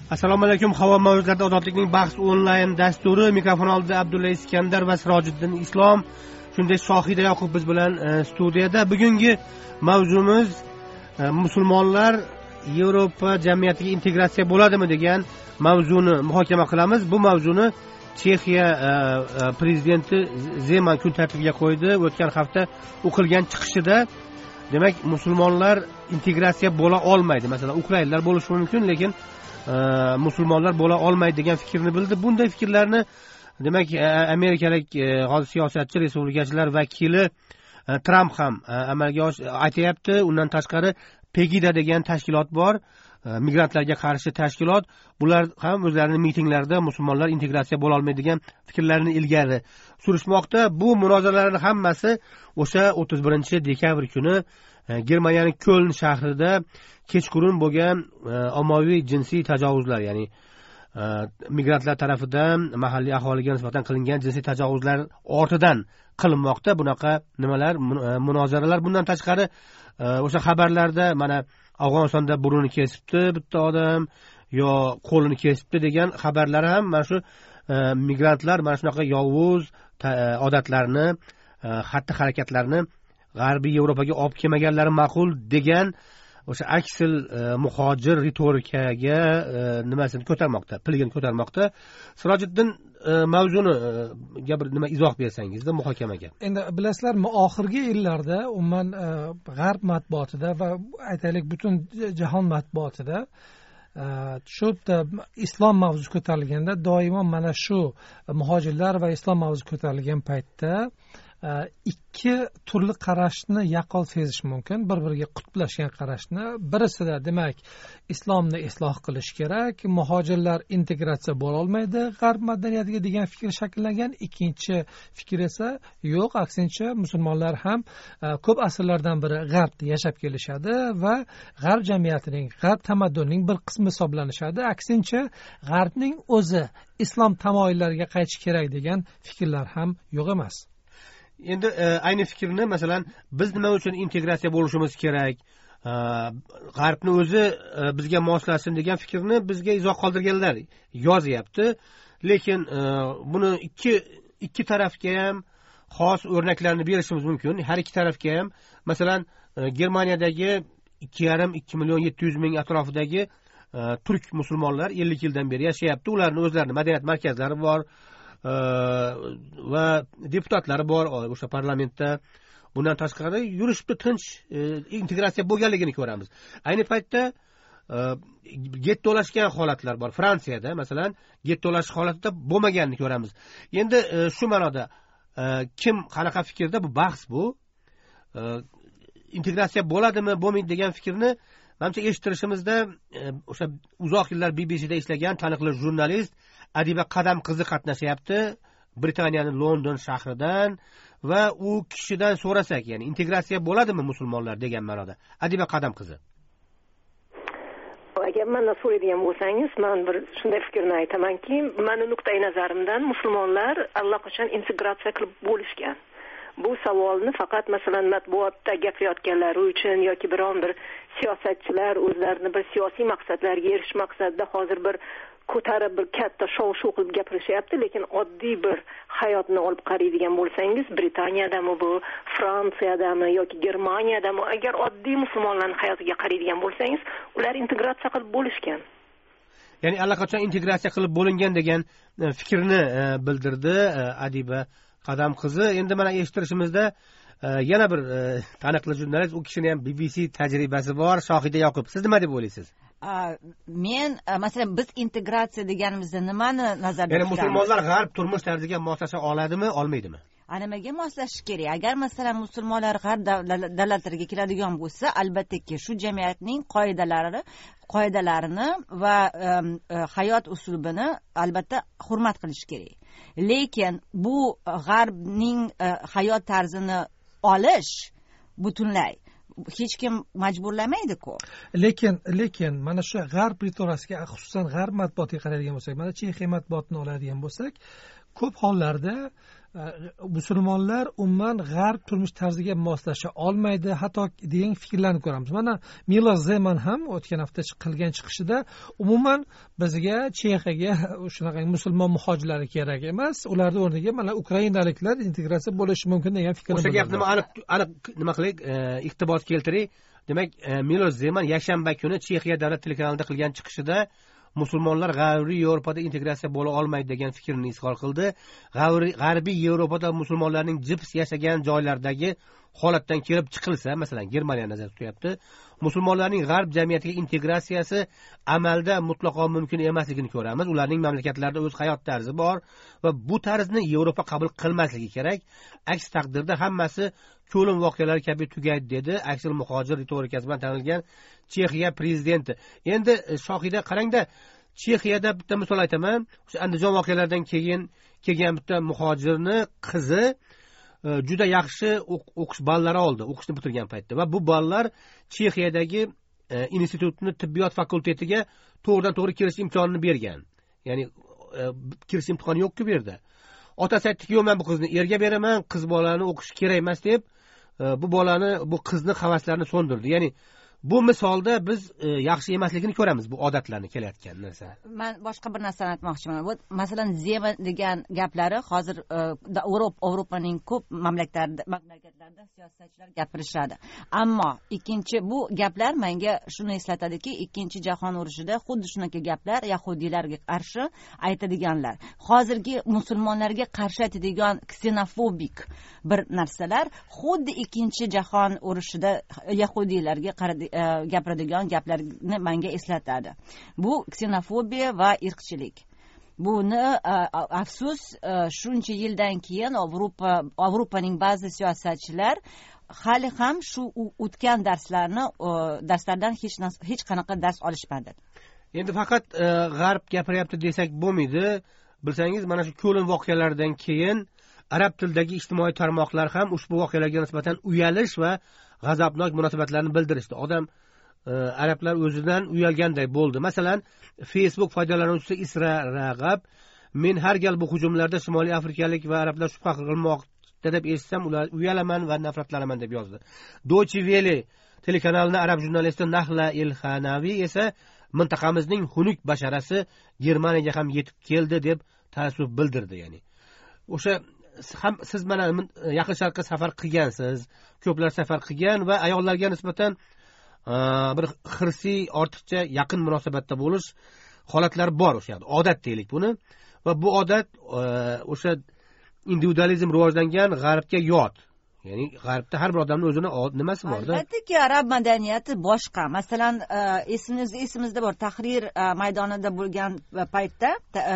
Assalomu alaykum. Havo mavzularida ozodlikning bahs onlayn dasturi. Mikrofon oldida Abdulla Iskandar va Sirojiddin Islom. Shunday Shohida Yoqub biz bilan studiyada. Bugungi mavzumiz musulmonlar Yevropa jamiyatiga integratsiya bo'ladimi degan mavzuni muhokama qilamiz. Bu mavzuni Chexiya prezidenti Zeman kun tartibiga qo'ydi. O'tgan hafta u qilgan chiqishida demak musulmonlar integratsiya bo'la olmaydi. Masalan, ukrainlar bo'lishi mumkin, lekin musulmonlar bo'la olmaydi degan fikrni bildi. Bunday fikrlarni demak amerikalik siyosatchi, respublikachilar vakili Tramp ham amalga aytyapti. Undan tashqari Pegida degan tashkilot bor, migrantlarga qarshi tashkilot. Bular ham o'zlarining mitinglarida musulmonlar integratsiya bo'la olmaydi degan fikrlarini ilgari surishmoqda. Bu munozaralarning hammasi o'sha 31 dekabr kuni Germaniyaning Köln shahrida kechqurun bo'lgan ommaviy jinsiy tajovuzlar, ya'ni migrantlar tarafidan mahalliy aholiga nisbatan qilingan jinsiy tajovuzlar ortidan qilinmoqda. Bunaqa nimalar, munozaralar. Bundan tashqari o'sha xabarlarda mana Afg'onistonda burnini kesibdi bitta odam yo qo'lini kesibdi degan xabarlar ham mana shu migrantlar mana shunaqa yovuz odatlarni, xatti harakatlarni G'arbiy Yevropaga olib kelmaganlari ma'qul degan o'sha aksil muhojir ritorikaga nimasini ko'tarmoqda, pilgini ko'tarmoqda. Sirojiddin, mavzuni bir nima izoh bersangizda muhokamaga. Endi bilasizlar, oxirgi yillarda umuman g'arb matbuotida va aytaylik butun jahon matbuotida shu islom mavzusi ko'tarilganda doimo mana shu muhojirlar va islom mavzusi ko'tarilgan paytda ikki turli qarashni yaqqol sezish mumkin, bir-biriga qutblashgan qarashni. Birisida demak islomni isloh qilish kerak, muhojirlar integratsiya bo'la olmaydi g'arb madaniyatiga degan fikr shakllangan. Ikkinchi fikr esa yo'q, aksincha musulmonlar ham ko'p asrlardan beri g'arbda yashab kelishadi va g'arb jamiyatining, g'arb tamaddunining bir qismi hisoblanishadi. Aksincha g'arbning o'zi islom tamoyillariga qaytish kerak degan fikrlar ham yo'q emas. Endi ayni fikrni masalan biz nima uchun integratsiya bo'lishimiz kerak, g'arbni o'zi bizga moslashsin degan fikrni bizga izoh qoldirganlar yozyapti. Lekin buni ikki tarafga ham xos o'rnaklarni berishimiz mumkin. Har ikki tarafga ham masalan Germaniyadagi 2,5-2 million 700 ming atrofidagi turk musulmonlar 50 yildan beri yashayapti. Ularning o'zlarining madaniyat markazlari bor va deputatlari bor o'sha parlamentda. Bundan tashqari yurishda tinch integratsiya bo'lganligini ko'ramiz. Ayni paytda gettolashgan holatlar bor. Fransiyada masalan gettolash holatida bo'lmaganini ko'ramiz. Endi shu ma'noda kim qanaqa fikrda, bu bahs bu. Integratsiya bo'ladimi, bo'lmaydi degan fikrni menimcha eshittirishimizda o'sha uzoq yillar BBCda ishlagan taniqli jurnalist Adiba Qadam qizi qatnashyapti, Britaniyaning London shahridan, va u kishidan so'rasak, ya'ni integratsiya bo'ladimi musulmonlar degan ma'noda. Adiba Qadam qizi. Agar mendan so'raydigan bo'lsangiz, men bir shunday fikrni aytamanki, meni nuqtai nazarimdan musulmonlar allaqachon integratsiya qilib bo'lishgan. Bu savolni faqat masalan matbuotda gapirayotganlari uchun yoki biron bir siyosatchilar o'zlarini bir siyosiy maqsadlarga erishish maqsadida hozir bir ko'tarib bir katta shov-shuv qilib gapirishyapti, lekin oddiy bir hayotni olib qaraydigan bo'lsangiz, Britaniyadami bu, Fransiyadami yoki Germaniyadami, agar oddiy musulmonlarning hayotiga qaraydigan bo'lsangiz, ular integratsiya qilib bo'lishgan. Ya'ni allaqachon integratsiya qilib bo'lingan degan fikrni bildirdi Adiba Qadam qizi. Endi mana eshittirishimizda yana bir taniqli jurnalist, u kishining ham BBC tajribasi bor, Shohida Yoqub. Siz nima deb o'ylaysiz? Men masalan biz integratsiya deganimizda nimani nazarda tutamiz? Ya'ni musulmonlar g'arb turmush tarziga moslasha oladimi, olmaydimi? Nimaga moslashish kerak? Agar masalan musulmonlar g'arb davlatlariga keladigan bo'lsa, albattaki shu jamiyatning qoidalarini va hayot uslubini albatta hurmat qilish kerak. Lekin bu g'arbning hayot tarzini olish butunlay hech kim majburlamaydi-ku. Lekin mana shu g'arb ritorikasiga, xususan g'arb matbuotiga qaraydigan bo'lsak, mana Chexiya matbuotini oladigan bo'lsak, ko'p hollarda musulmonlar umuman g'arb turmush tarziga moslasha olmaydi hatto degan fikrlarni ko'ramiz. Mana Milos Zeman ham o'tgan hafta qilgan chiqishida umuman bizga Chexiyaga shunaqa musulmon muhojirlari kerak emas, ularning o'rniga mana ukrainaliklar integratsiya bo'lishi mumkin degan fikrni. O'sha gapni aniq nima qilaylik, iqtibos keltiray. Demak, Milos Zeman yakshanba kuni Chexiya davlat telekanalida qilgan chiqishida musulmonlar g'arbiy Yevropada integratsiya bo'la olmaydi degan fikrni izhor qildi. G'arbiy Yevropada musulmonlarning jips yashagan joylardagi holatdan kelib chiqilsa, masalan, Germaniya nazarda tutyapti, musulmonlarning g'arb jamiyatiga integratsiyasi amalda mutlaqo mumkin emasligini ko'ramiz. Ularning mamlakatlarida o'z hayot tarzi bor va bu tarzni Yevropa qabul qilmasligi kerak. Aks taqdirda hammasi ko'lim voqealari kabi tugaydi, dedi aksil muhojir ritorikasi bilan tanilgan Chexiya prezidenti. Endi Shohida qarangda, Chexiyada bitta misol aytaman. O'sha Andijon voqealaridan keyin kelgan bitta muhojirni qizi juda yaxshi o'qish ballari oldi, o'qishni bitirgan paytda va bu ballar Chexiyadagi institutning tibbiyot fakultetiga to'g'ridan-to'g'ri kirish imkonini bergan. Ya'ni kirish imtihoni yo'q-ku bu yerda. Otasi aytdiki, "Yo'q, men bu qizni erga beraman, qiz bolani o'qish kerak emas" deb, bu qizni havaslarini so'ndirdi. Ya'ni bu misolda biz yaxshi emasligini ko'ramiz, bu odatlarni kelayotgan narsa. Men boshqa bir narsani aytmoqchiman. Bu masalan Zeman degan gaplari hozir Yevropaning ko'p mamlakatlarida siyosatchilar gapirishadi. Ammo bu gaplar menga shuni eslatadiki, Ikkinchi jahon urushida xuddi shunaqa gaplar yahudiylarga qarshi aytadiganlar. Hozirgi musulmonlarga qarshi aytadigan ksenofobik bir narsalar xuddi Ikkinchi jahon urushida yahudiylarga gapiradigan gaplarni menga eslatadi. Bu ksenofobiya va irqchilik. Buni afsus shuncha yildan keyin Yevropaning ba'zi siyosatchilar hali ham shu o'tgan darslardan hech qanaqa dars olishmadi. Endi faqat g'arb gapiryapti desak bo'lmaydi. Bilsangiz, mana shu Ko'lin voqealaridan keyin arab tilidagi ijtimoiy tarmoqlar ham ushbu voqealarga nisbatan uyalish va g'azabnok munosabatlarni bildirishdi. Odam arablar o'zidan uyalganday bo'ldi. Masalan, Facebook foydalanuvchisi Isra Rag'ab, "Men har gal bu hujumlarda Shimoliy afrikalik va arablar shubha qilmoqda deb eshitsam, ular uyalaman va nafratlanaman" deb yozdi. Deutsche Welle telekanalining arab jurnalisti Nahla Ilhanavi esa mintaqamizning xunuk basharasi Germaniyaga ham yetib keldi deb taassuf bildirdi. Ya'ni o'sha siz mana Yaqin Sharqqa safar qilgansiz, ko'plar safar qilgan va ayollarga nisbatan bir xirsiy, ortiqcha yaqin munosabatda bo'lish holatlari bor o'sha yerda. Odat deylik buni va bu odat o'sha individualizm rivojlangan g'arbga yot. Ya'ni g'arbda har bir odamning o'zini nimasi bor-da. Albattaki arab madaniyati boshqa. Masalan, esimizda bor, Tahrir maydonida bo'lgan paytda,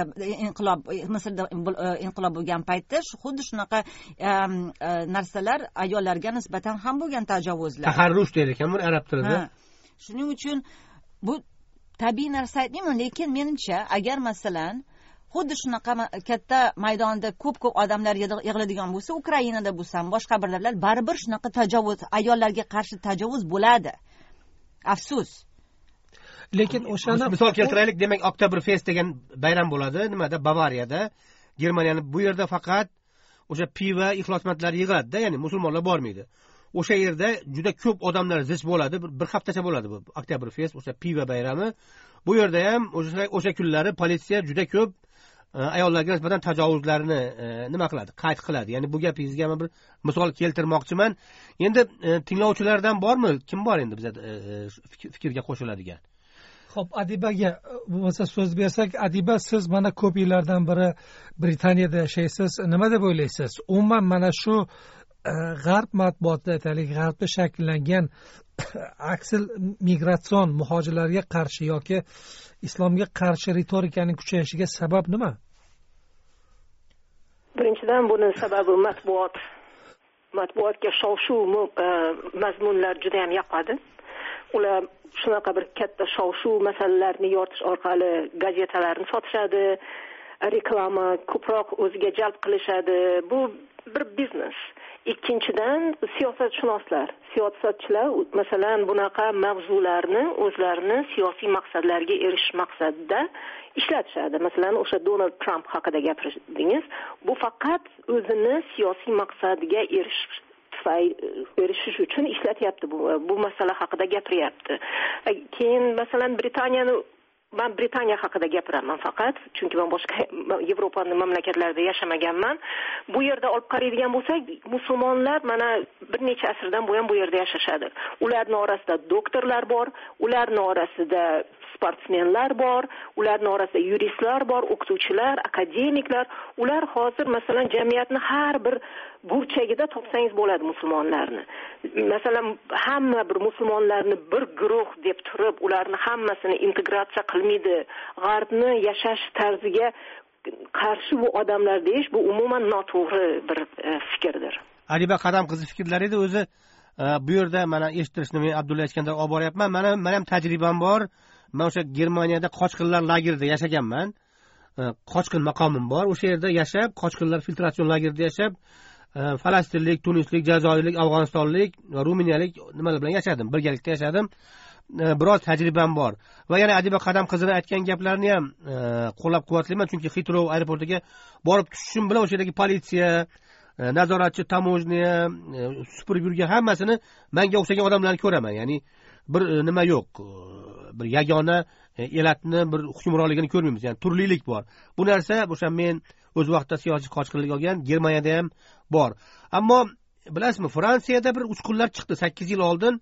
Misrda inqilob bo'lgan paytda xuddi shunaqa narsalar ayollarga nisbatan ham bo'lgan tajovuzlar. Taharrush deydi ekan buni arab tilida. Shuning uchun bu tabiiy narsa aytmayman, lekin menimcha agar masalan xuddi shunaqa katta maydonda ko'p odamlar yig'iladigan bo'lsa, Ukrainada bo'lsa, boshqa birlar baribir shunaqa tajovuz, ayollarga qarshi tajovuz bo'ladi. Afsus. Lekin o'shani misol keltiraylik, demak, Oktoberfest degan bayram bo'ladi, nimada, Bavariyada, Germaniyani. Bu yerda faqat o'sha piva iflosmandlar yig'iladi-da, ya'ni musulmonlar bormaydi. O'sha yerda juda ko'p odamlar zich bo'ladi, bir haftacha bo'ladi bu Oktoberfest, o'sha piva bayrami. Bu yerda ham o'sha kunlari politsiya juda ko'p ayollarga nisbatan tajovuzlarni nima qiladi, qayd qiladi. Ya'ni bu gapingizga men bir misol keltirmoqchiman. Endi tinglovchilardan bormi? Kim bor endi bizda fikrga qo'shiladigan? Xo'p, Adibaga bo'lmasa so'z bersak, Adiba, siz mana ko'p yillardan beri Britaniyada yashaysiz. Nima deb o'ylaysiz? Umuman mana shu g'arb matbuotida aytaylik, g'arbda shakllangan aksil migratsion muhojirlarga qarshi yoki islomga qarshi ritorikaning kuchayishiga sabab nima? Birinchidan buni sababi matbuotga shov-shuv mazmunlar juda ham yoqadi. Ular shunaqa bir katta shov-shuv masalalarni yoritish orqali gazetalarni sotishadi, reklama ko'proq o'ziga jalb qilishadi. Bu bir biznes. ikkinchidan siyosatchilar masalan bunaqa mavzularni o'zlarini siyosiy maqsadlarga erishish maqsadida ishlatishadi. Masalan, o'sha Donald Trump haqida gapirdingiz. Bu faqat o'zini siyosiy maqsadiga erishish uchun ishlatyapti. Bu masala haqida gapiryapti. Keyin masalan men Britaniya haqida gapiraman faqat, chunki men boshqa Yevropaning mamlakatlarida yashamaganman. Bu yerda olib qaraydigan bo'lsak, musulmonlar mana bir necha asrdan buyon bu yerda yashashadi. Ularning orasida doktorlar bor, ularning orasida sportsmenlar bor, ularning orasida yuristlar bor, o'qituvchilar, akademiklar. Ular hozir masalan jamiyatni har bir burchagida topsangiz bo'ladi musulmonlarni. Masalan, hamma bir musulmonlarni bir guruh deb turib, ularni hammasini integratsiya qilmaydi. G'arbni yashash tarziga qarshi bu odamlar deyish bu umuman noto'g'ri bir fikrdir. Adiba Qadam qizi fikrlari edi o'zi bu yerda mana eshittirishni men Abdulla Iskandar olib boryapman. Mana ham tajribam bor. Men o'sha Germaniyada qochqinlar lagerida yashaganman. Qochqin maqomim bor. O'sha yerda yashab, qochqinlar filtratsion lagerida yashab, falastinlik, tunislik, jazoirlik, afg'onistonlik va ruminiyalik nimalar bilan yashadim, birgalikda yashadim. Biroz tajribam bor. Va yana Adiba Qadam qizini aytgan gaplarini ham qo'llab-quvvatlayman, chunki Xitrov aeroportiga borib tushishim bilan o'sha yerdagi politsiya, nazoratchi, tamojniya, supurib yurgan hammasini menga o'xshagan odamlarni ko'raman. Ya'ni bir nima yo'q. Bir yagona elatni bir hukmronligini ko'rmaymiz. Ya'ni turlilik bor. Bu narsa o'sha men o'z vaqtida siyosiy qochqinlik olgan Germaniyada ham bor. Ammo bilasizmi, Fransiyada bir uchqunlar chiqdi 8 yil oldin.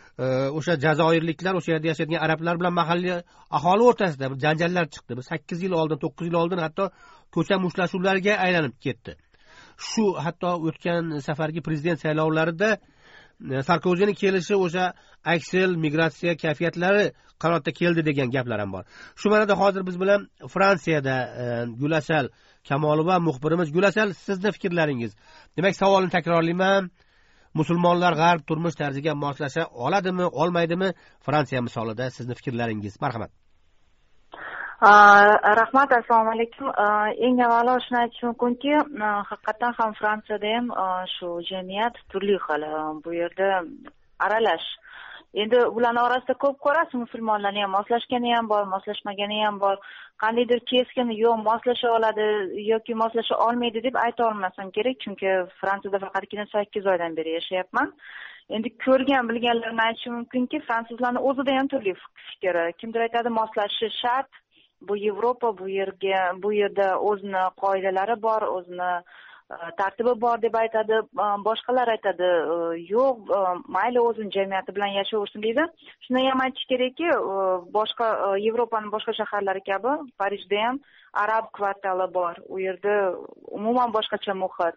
O'sha jazoirliklar, o'sha yerda yashaydigan arablar bilan mahalliy aholi o'rtasida bir janjallar chiqdi. Bir 8 yil oldin, 9 yil oldin hatto ko'cha mushtlashuvlarga aylanib ketdi. Shu hatto o'tgan safargi prezident saylovlarida Sarkozining kelishi o'sha aksel migratsiya kayfiyatlari qarorga keldi degan gaplar ham bor. Shu ma'noda hozir biz bilan Fransiyada Gulasal Kamolova muxbirimiz. Gulasal, sizning fikrlaringiz. Demak, savolni takrorlayman. Musulmonlar g'arb turmush tarziga moslasha oladimi, olmaydimi? Fransiya misolida sizning fikrlaringiz. Marhamat. Rahmat, assalomu alaykum. Eng avvalo shuni aytish mumkinki, haqiqatan ham Fransiyada ham shu jamiyat turli xil. Bu yerda aralash. Endi ularning orasida ko'p ko'rasiz, musulmonlarni ham moslashgani ham bor, moslashmagani ham bor. Qandaydir keskin yo'q moslasha oladi yoki moslasha olmaydi deb ayta olmasam kerak, chunki Fransiyada faqatgina 8 oydan beri yashayapman. Endi ko'rgan bilganlarni aytishim mumkinki, fransuzlarning o'zida ham turli fikr. Kimdir aytadi moslashishi shart. Bu Yevropa, bu yerda o'zini qoidalari bor, o'zini tartibi bor deb aytadi. Boshqalar aytadi, yo'q, mayli o'zini jamiyati bilan yashayversin deydi. Shuni ham aytish kerakki, boshqa Yevropaning boshqa shaharlari kabi Parijda ham arab kvartali bor. U yerda umuman boshqacha muhit.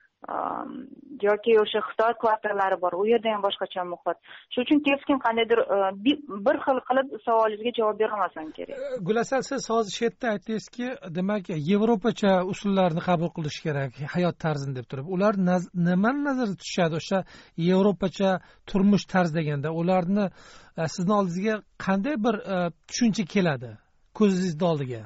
Yoki o'sha Xitoy kvartallari bor, u yerda ham boshqacha muhit. Shuning uchun keskin qandaydir bir xil qilib savolingizga javob bera olmasam kerak. Gulasal, siz hozir shu yerda aytdingizki, demak, Yevropacha usullarni qabul qilish kerak hayot tarzini deb turib. Ular nimani nazarda tutishadi? O'sha Yevropacha turmush tarz deganda ularni sizning oldingizga qanday bir tushuncha keladi ko'zingizning oldiga?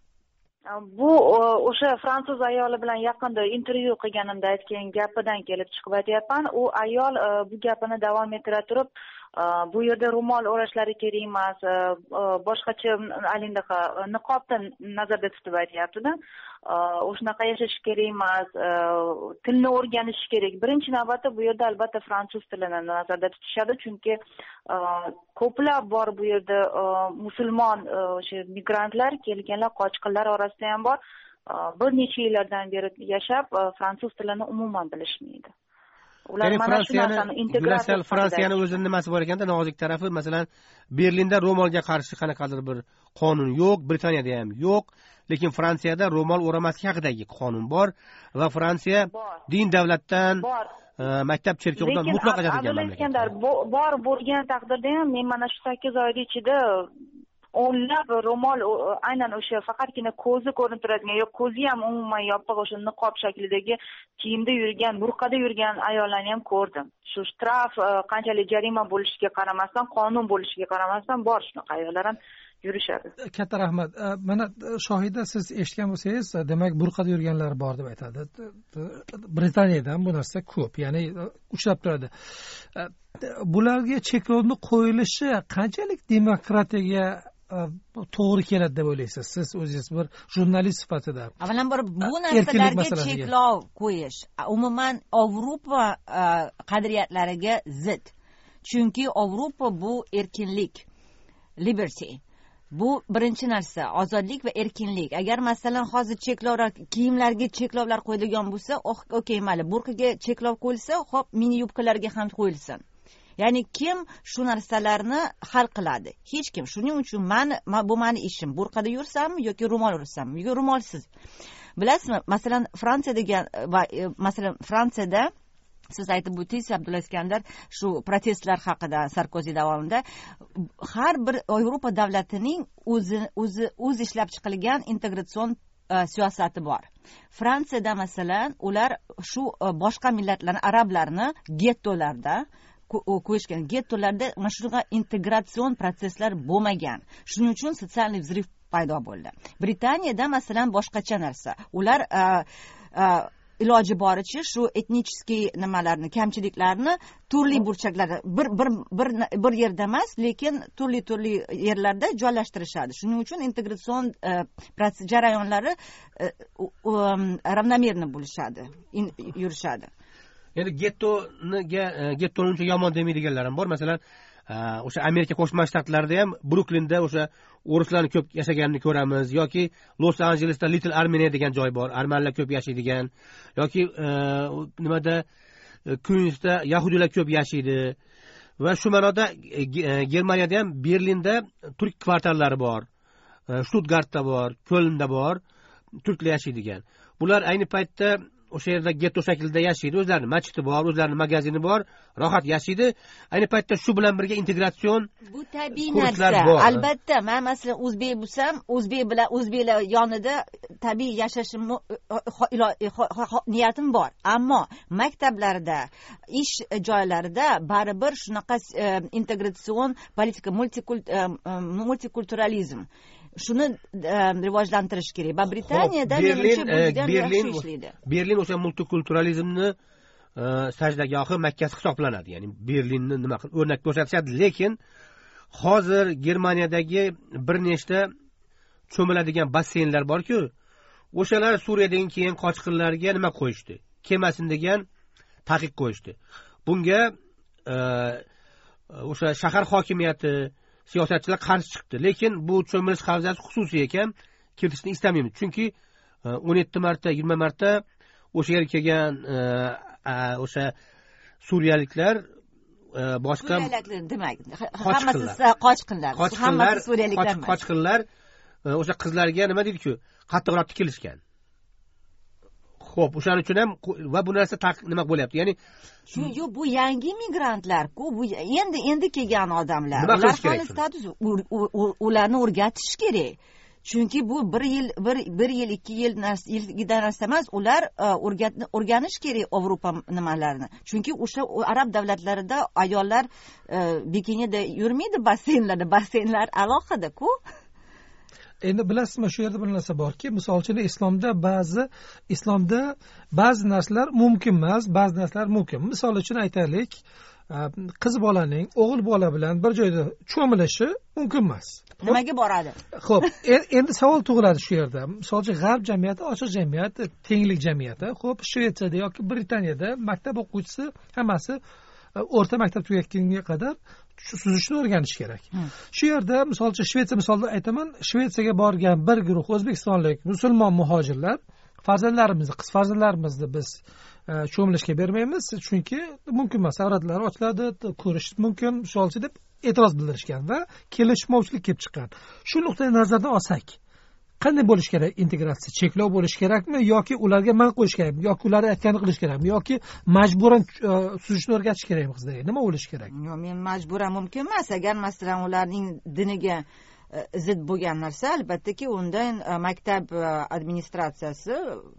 Bu o'sha fransuz ayoli bilan yaqinda intervyu qilganimda aytgan gapidan kelib chiqib aytyapman. U ayol bu gapini davom ettira turib, bu yerda ro'mol o'rashlari kerak emas, boshqacha alindaqa niqobni nazarda tutib aytyapti-da. O'shanaqa yashash kerak emas, tilni o'rganish kerak. Birinchi navbatda bu yerda albatta fransuz tilini nazarda tutishadi, chunki ko'plab bor bu yerda musulmon o'sha migrantlar, kelganlar, qochqinlar orasida ham bor. Bir necha yillardan beri yashab, fransuz tilini umuman bilishmaydi. Ular mana shu narsani integratsiya Fransiyani o'zining nimasi bor ekanda, nozik tarafi, masalan, Berlinda ro'molga qarshi qanaqadir bir qonun yo'q, Britaniyada ham yo'q, lekin Fransiyada ro'mol o'ramaslik haqidagi qonun bor va Fransiya din davlatdan, maktab cherkovdan mutlaq ajratilgan mamlakat. Bor bo'lgan taqdirda ham men mana shu 8 oyda ichida o'nlab ro'mol, aynan o'sha faqatgina ko'zi ko'rinib turadigan, yo'q ko'zi ham umuman yopiq o'sha niqob shaklidagi kiyimda yurgan, burqada yurgan ayollarni ham ko'rdim. Shu shtraf qanchalik jarima bo'lishiga qaramasdan, qonun bo'lishiga qaramasdan bor shunaqa ayollar ham yurishadi. Katta rahmat. Mana Shohida, siz eshitgan bo'lsangiz, demak burqada yurganlar bor deb aytadi. Britaniyadan bu narsa ko'p, ya'ni uchrab turadi. Bularga cheklovni qo'yilishi qanchalik demokratiyaga to'g'ri keladi deb o'ylaysiz siz o'zingiz bir jurnalist sifatida? Avvalambor bu narsalarga cheklov qo'yish umuman Yevropa qadriyatlariga zid. Chunki Yevropa bu erkinlik, liberty. Bu birinchi narsa, ozodlik va erkinlik. Agar masalan hozir cheklovlar, kiyimlarga cheklovlar qo'yilgan bo'lsa, okey, mayli, burqaga cheklov qo'yilsa, xo'p, mini yubkalarga ham qo'yilsin. Ya'ni kim shu narsalarni hal qiladi? Hech kim. Shuning uchun bu meni ishim. Burqada yursammi yoki ro'mol ursammi yoki ro'molsiz. Bilasizmi, masalan Fransiya degan va masalan Fransiyada siz aytib o'tdingiz, Abdulla Iskandar, shu protestlar haqida Sarkozi davomida har bir Yevropa davlatining o'z ishlab chiqilgan integratsion siyosati bor. Fransiyada masalan ular shu boshqa millatlarni, arablarni gettolarda qo'yishgan. Gettolarda mana shunaqa integratsion proseslar bo'lmagan. Shuning uchun sotsialniy vzriv paydo bo'ldi. Britaniyada masalan boshqacha narsa. Ular iloji boricha shu etniskiy nimalarni, kamchiliklarni turli burchaklarda bir yerda emas, lekin turli yerlarda joylashtirishadi. Shuning uchun integratsion jarayonlari ravnomerni bo'lishadi, yurishadi. Endi gettoni uncha yomon demaydiganlar ham bor. Masalan, o'sha Amerika Qo'shma Shtatlarida ham Bruklinda o'sha o'rislarning ko'p yashaganini ko'ramiz, yoki Los Anjelesda Little Armenia degan joy bor, armanlar ko'p yashaydigan, yoki nimada Queensda yahudiylar ko'p yashaydi. Va shu ma'noda Germaniyada ham Berlinda turk kvartallari bor, Stuttgartda bor, Kölnda bor, turklar yashaydigan. Bular ayni paytda o'sha yerda getto shaklida yashaydi, o'zlarining masjidi bor, o'zlarining magazini bor, rohat yashaydi. Ayni paytda shu bilan birga integratsion bu tabiiy narsa. Albatta, men masalan o'zbek bo'lsam, o'zbek bilan o'zbeklar yonida tabiiy yashashim niyatim bor. Ammo maktablarda, ish joylarida baribir shunaqa integratsion politika, multikulturalizm shuni rivojlantirish kerak. Va Britaniyada menimcha bu juda yaxshi ishlaydi. Berlin o'sha multikulturalizmni sajdagohi Makkasi hisoblanadi. Ya'ni Berlinni nima qilib o'rnak ko'rsatishadi, lekin hozir Germaniyadagi bir nechta cho'miladigan basseynlar bor-ku, o'shalar Suriyadan keyin qochqinlarga nima qo'yishdi? Kemasin degan taqiq qo'yishdi. Bunga o'sha shahar hokimiyati, siyosatchilar qarshi chiqdi. Lekin bu cho'milish havzasi xususiy ekan, kiritishni istamaymiz. Chunki 17 marta, 20 marta o'sha yerga kelgan o'sha suriyaliklar boshqa demak, hammasi qochqinlar. Hammasi suriyaliklar emas. Qochqinlar o'sha qizlarga nima deydi-ku, qattiqroq tikilishgan. Xo'p, o'shaning uchun ham va bu narsa nima bo'lyapti? Ya'ni yo'q, bu yangi migrantlar-ku, bu endi kelgan odamlar. Ular hali status ularni o'rgatish kerak. Chunki bu bir yil 2 yildan narsa emas, ular o'rganish kerak Yevropa nimalarini. Chunki o'sha arab davlatlarida ayollar bikinida yurmaydi, basseynlar alohida-ku. Endi bilasizmi, shu yerda bir narsa borki, misol uchun islomda ba'zi narsalar mumkin emas, ba'zi narsalar mumkin. Misol uchun aytaylik, qiz bolaning o'g'il bola bilan bir joyda cho'milishi mumkin emas. Nimaga boradi? Xo'p, endi savol tug'iladi shu yerda. Misol uchun g'arb jamiyati ochiq jamiyat, tenglik jamiyati. Xo'p, Shvetsiyada yoki Britaniyada maktab o'quvchisi hammasi o'rta maktab tugatgunga qadar suzishni o'rganish kerak. Shu yerda misol uchun Shvetsiya misolida aytaman, Shvetsiyaga borgan bir guruh o'zbekistonlik musulmon muhojirlar farzandlarimizni, qiz farzandlarimizni biz cho'milishga bermaymiz, chunki mumkin emas, avratlari ochiladi, ko'rish mumkin, misol uchun deb e'tiroz bildirishgan va kelishmovchilik kelib chiqqan. Shu nuqtai nazardan olsak, qanday bo'lish kerak integratsiya? Cheklov bo'lish kerakmi yoki ularga man qo'yish kerakmi yoki ular aytganini qilish kerakmi yoki majburan suzishni o'rgatish kerakmi qizlarga? Nima bo'lish kerak? Yo'q, men majburan mumkin emas. Agar masalan ularning diniga zid bo'lgan narsa, albattaki undan maktab administratsiyasi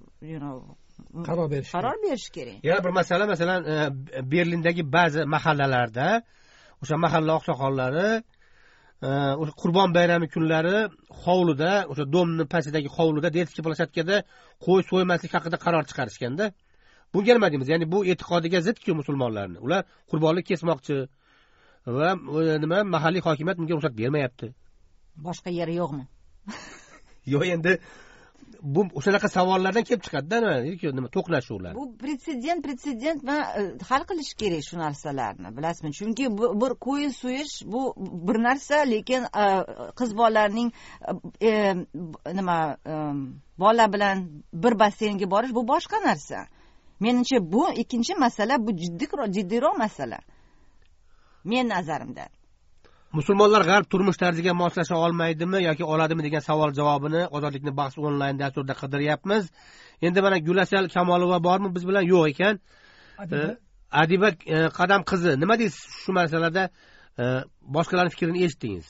qaror berish kerak. Yana bir masala, masalan, Berlindagi ba'zi mahallalarda o'sha mahalla oqsoqollari o'sha Qurbon bayrami kunlari hovlida, o'sha domni pastidagi hovlida detskiy ploshatkada qo'y so'ymaslik haqida qaror chiqarishganda, bunga nima deymiz? Ya'ni bu e'tiqodiga zid-ku musulmonlarni. Ular qurbonlik kesmoqchi va nima mahalliy hokimiyat bunga ruxsat bermayapti. Boshqa yeri yo'qmi? Yo'q, endi bu o'shanaqa savollardan kelib chiqadi-da, nima to'qnashuvlar. Bu pretsedent va hal qilish kerak shu narsalarni, bilasizmi? Chunki bir qo'y so'yish bu bir narsa, lekin qiz bolalarning nima bola bilan bir basseynga borish bu boshqa narsa. Menimcha bu ikkinchi masala, bu jiddiyroq masala. Men nazarimda. Musulmonlar g'arb turmush tarziga moslasha olmaydimi yoki oladimi degan savol javobini Ozodlikni bahs onlayn dasturida qidiryapmiz. Endi mana Gulasal Kamolova bormi biz bilan? Yo'q ekan. Adiba Qadam qizi, nima deysiz shu masalada? Boshqalarning fikrini eshitdingiz.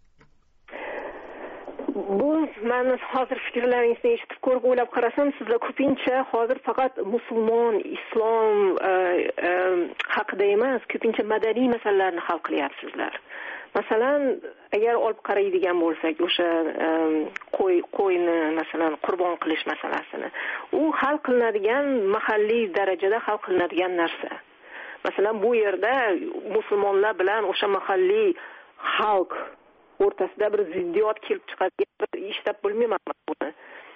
Bu men hozir fikrlaringizni eshitib ko'rib o'ylab qarasam, sizlar ko'pincha hozir faqat musulmon, islom haqida emas, ko'pincha madaniy masalalarni hal qilyapsizlar. Masalan, agar olib qaraydigan bo'lsak, o'sha qo'yni masalan qurbon qilish masalasini, u hal qilinadigan mahalliy darajada hal qilinadigan narsa. Masalan, bu yerda musulmonlar bilan o'sha mahalliy xalq o'rtasida bir ziddiyat kelib chiqadigan bir ishlab bo'lmayman buni.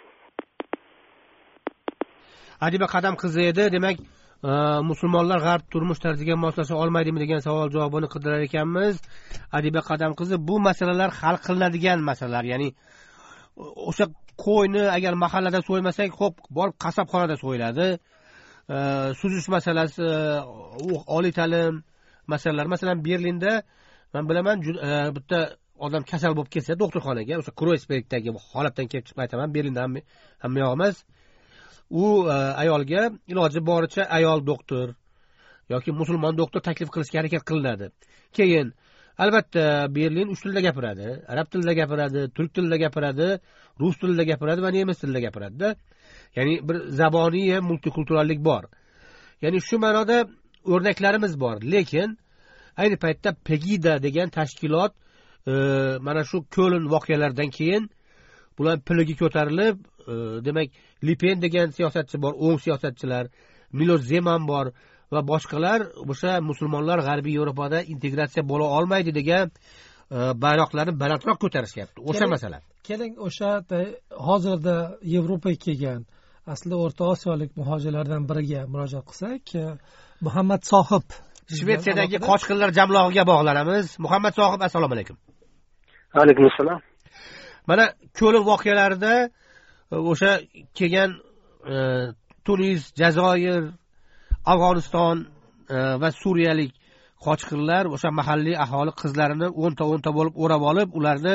Adiba Qadam qizi edi, demak musulmonlar g'arb turmush tarziga moslasha olmaydimi degan savol javobini qidirar ekanmiz. Adiba Qadam qizi, bu masalalar hal qilinadigan masalalar, ya'ni o'sha qo'yni agar mahallada so'ymasak, xo'p, borib qassobxonada so'yiladi. Suzish masalasi, oliy ta'lim masalalar. Masalan, Berlinda men bilaman, bitta odam kasal bo'lib kelsa doktorxonaga, o'sha Kreuzbergdagi holatdan kelib chiqib aytaman, Berlinda hamma yoq emas. U ayolga iloji boricha ayol doktor yoki musulmon doktor taklif qilishga harakat qilinadi. Keyin albatta Berlin 3 tilda gapiradi. Arab tilida gapiradi, turk tilida gapiradi, rus tilida gapiradi va nemis tilida gapiradi-da. Ya'ni bir zaboniy multikulturallik bor. Ya'ni shu ma'noda o'rnaklarimiz bor, lekin ayni paytda Pegida degan tashkilot mana shu Köln voqealaridan keyin bular piliga ko'tarilib, demak, Le Pen degan siyosatchi bor, o'ng siyosatchilar, Miloš Zeman bor va boshqalar o'sha musulmonlar G'arbiy Yevropada integratsiya bo'la olmaydi degan bayroqlarni balandroq ko'tarishyapti. O'sha masala. Keling, o'sha hozirda Yevropaga kelgan asli O'rta Osiyolik muhojirlardan biriga murojaat qilsak, Muhammad Sohib, Shvetsiyadagi qochqinlar jamlog'iga bog'lanamiz. Muhammad Sohib, assalomu alaykum. Alaykum assalom. Mana Köln voqealarida o'sha kelgan Tunis, Jazoir, Afg'oniston va suriyalik qochqinlar o'sha mahalliy aholi qizlarini 10ta bo'lib o'rab olib, ularni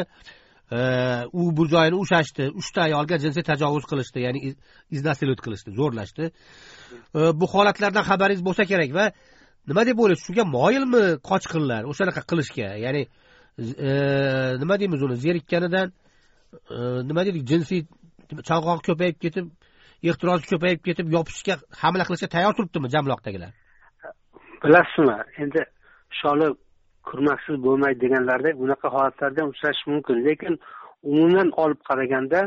u bu joyini ushashdi. 3 ta ayolga jinsiy tajovuz qilishdi, ya'ni iznasilut qilishdi, zo'rlashdi. Bu holatlardan xabaringiz bo'lsa kerak va nima deb o'ylaysiz? Shunga moyilmi qochqinlar o'shanaqa qilishga? Ya'ni nima deymiz uni, zerikkanidan nima deylik, jinsiy chalg'oq ko'payib ketib, ehtiroz ko'payib ketib, yopishga, hamla qilishga tayyor turibdimi jamloqdagilar? Bilasizmi, endi sholi kurmaksiz bo'lmaydi deganlardek bunaqa holatlarda ham uchrashi mumkin, lekin umuman olib qaraganda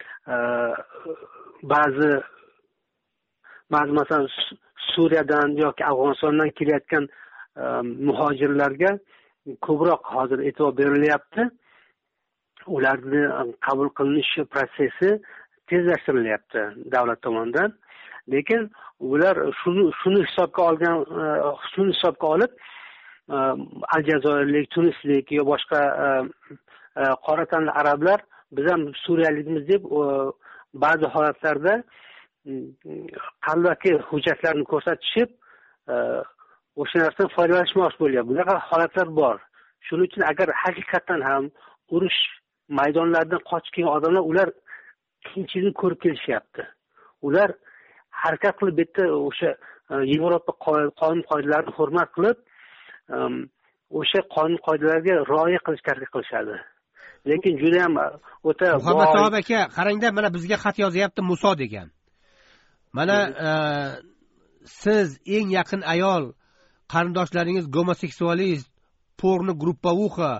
ba'zi masalan Suriyadan yoki Afg'onistondan kelayotgan muhojirlarga ko'proq hozir e'tibor berilyapti. Ularni qabul qilinishi prosesi tezlashtirilyapti davlat tomonidan. Lekin ular shuni hisobga olib Aljazoirlik, Tunislik yo boshqa qora tanli arablar biz ham Suriyalikmiz deb ba'zi holatlarda qalbaki hujjatlarni ko'rsatishib o'sha narsadan foydalanishmoqchi bo'lyapti. Bunaqa holatlar bor. Shuning uchun agar haqiqatan ham urush maydonlaridan qochib kelgan odamlar, ular qiyinchilikni ko'rib kelishyapti. Ular harakat qilib bitta o'sha Yevropa qonun qoidalarini hurmat qilib, o'sha qonun qoidalariga rioya qilishga harakat qilishadi. Lekin juda ham o'ta Muhammad Sohib aka, qarangda, mana bizga xat yozyapti Muso degan. Mana siz eng yaqin ayol qarindoshlaringiz gomoseksualist, porno gruppauxa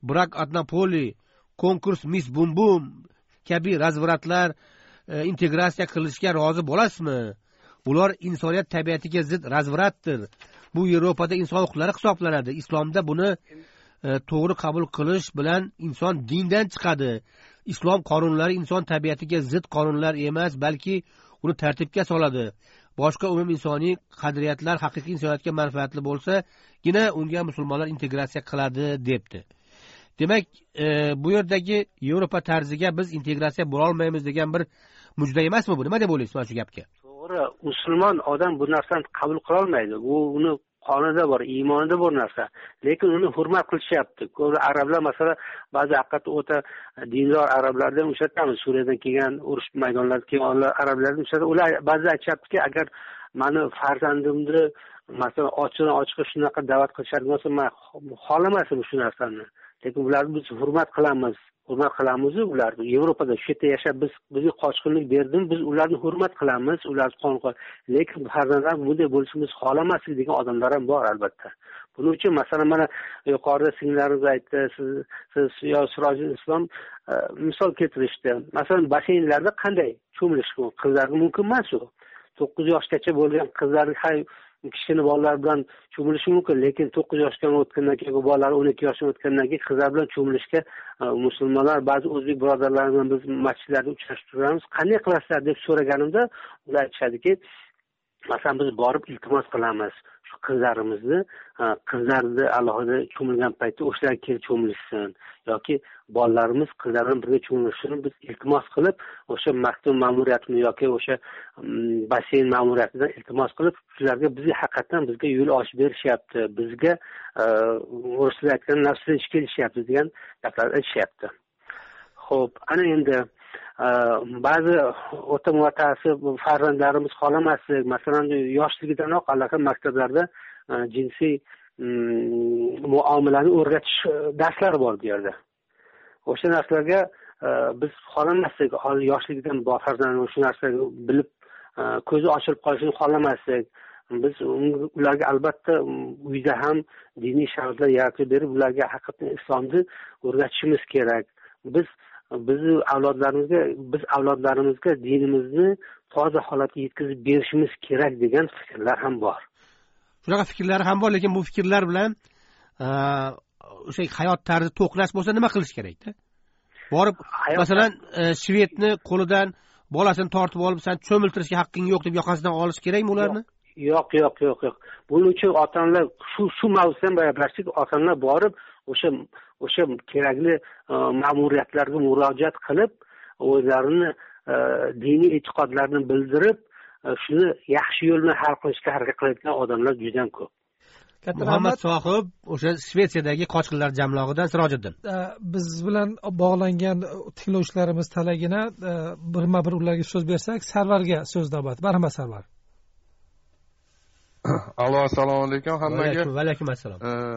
brak atnapoli, konkurs Miss Bum Bum kabi razvratlar integratsiya qilishga rozi bo'lasizmi? Bular insoniyat tabiatiga zid razvratdir. Bu Yevropada inson huquqlari hisoblanadi. Islomda buni to'g'ri qabul qilish bilan inson dindan chiqadi. Islom qonunlari inson tabiatiga zid qonunlar emas, balki uni tartibga soladi. Boshqa umum insoniy qadriyatlar haqiqiy insoniyatga manfaatli bo'lsa-gina unga musulmonlar integratsiya qiladi debdi. Demak, bu yerdagi Yevropa tarziga biz integratsiya bo'la olmaymiz degan bir mujda emasmi bu? Nima deb o'ylaysiz mana shu gapga? To'g'ri, musulmon odam bu narsani qabul qila olmaydi. Bu uni qonida bor, iymonida bor narsa. Lekin uni hurmat qilishyapti. Ko'p arablar masalan, ba'zi haqiqatda o'ta dindor arablardan o'shatamiz, Suriyadan kelgan, urush maydonlaridan kelgan arablardan o'shatadi. Ular ba'zi aytishaptiki, agar meni farzandimni masalan ochiqqa shunaqa da'vat qilishadi bo'lsa, men xohlamasim shu narsani. Lekin ularni biz hurmat qilamiz. Hurmat qilamiz ularni. Yevropada shu yerda yashab bizga qochqinlik berdim, biz ularni hurmat qilamiz, ularni qonun. Lekin farzandlar bunday bo'lishimiz xohlamaslik degan odamlar ham bor albatta. Buning uchun masalan mana yuqorida singlarimiz aytdi, siz yo Sirojul Islom misol keltirishdi. Masalan, basseynlarda qanday cho'milish qizlarga mumkin emas u. 9 yoshgacha bo'lgan qizlarga kichkina bolalar bilan cho'milishi mumkin, lekin 9 yoshdan o'tgandan keyin bolalar 12 yoshdan o'tgandan keyin qizlar bilan cho'milishga musulmonlar ba'zi o'zbek birodarlar bilan biz masjidlarda uchrashib turamiz. Qanday qilasizlar deb so'raganimda ular aytishadiki, masalan biz borib iltimos qilamiz shu qizlarimizni, qizlarni alohida cho'milgan paytda o'shalar kelib cho'milishsin yoki bolalarimiz qizlar bilan birga cho'milishini biz iltimos qilib, o'sha maktab ma'muriyatini yoki o'sha basseyn ma'muriyatidan iltimos qilib, shularga bizga haqiqatan bizga yo'l ochib berishyapti, bizga o'rislar aytgan narsani ishga kelishyapti degan gaplar aytishyapti. Xo'p, ana endi ba'zi o'ta mutaxassis farzandlarimiz xohlamaslik, masalan yoshligidanoq allaqanday maktablarda jinsiy muomalani o'rgatish darslari bor bu yerda. O'sha narsalarga biz xohlamaslik, yoshligidan farzandimiz shu narsaga bilib ko'zi ochilib qolishini xohlamaslik. Biz ularga albatta uyda ham diniy sharoitlar yaratib berib, ularga haqiqatan islomni o'rgatishimiz kerak. Biz avlodlarimizga dinimizni toza holatga yetkazib berishimiz kerak degan fikrlar ham bor. Shunaqa fikrlar ham bor, lekin bu fikrlar bilan o'sha hayot tarzi to'qnash bo'lsa nima qilish kerakda? Borib masalan shvedni qo'lidan bolasini tortib olib, sen cho'miltirishga haqqing yo'q deb yoqasidan olish kerakmi ularni? Yo'q. Buning uchun ota-onalar shu mavzudan gaplashdik, ota-onalar borib o'sha kerakli ma'muriyatlarga murojaat qilib, o'zlarini diniy e'tiqodlarini bildirib, shuni yaxshi yo'l bilan hal qilishga harakat qilayotgan odamlar juda ko'p. Muhammad Sohib o'sha Shvetsiyadagi qochqinlar jamlog'idan Sirojiddin. Biz bilan bog'langan tinglovchilarimiz talagina birma-bir ularga so'z bersak, Sarvarga so'z navbati. Marhamat Sarvar. Allo, assalomu alaykum hammaga. Va alaykum assalom.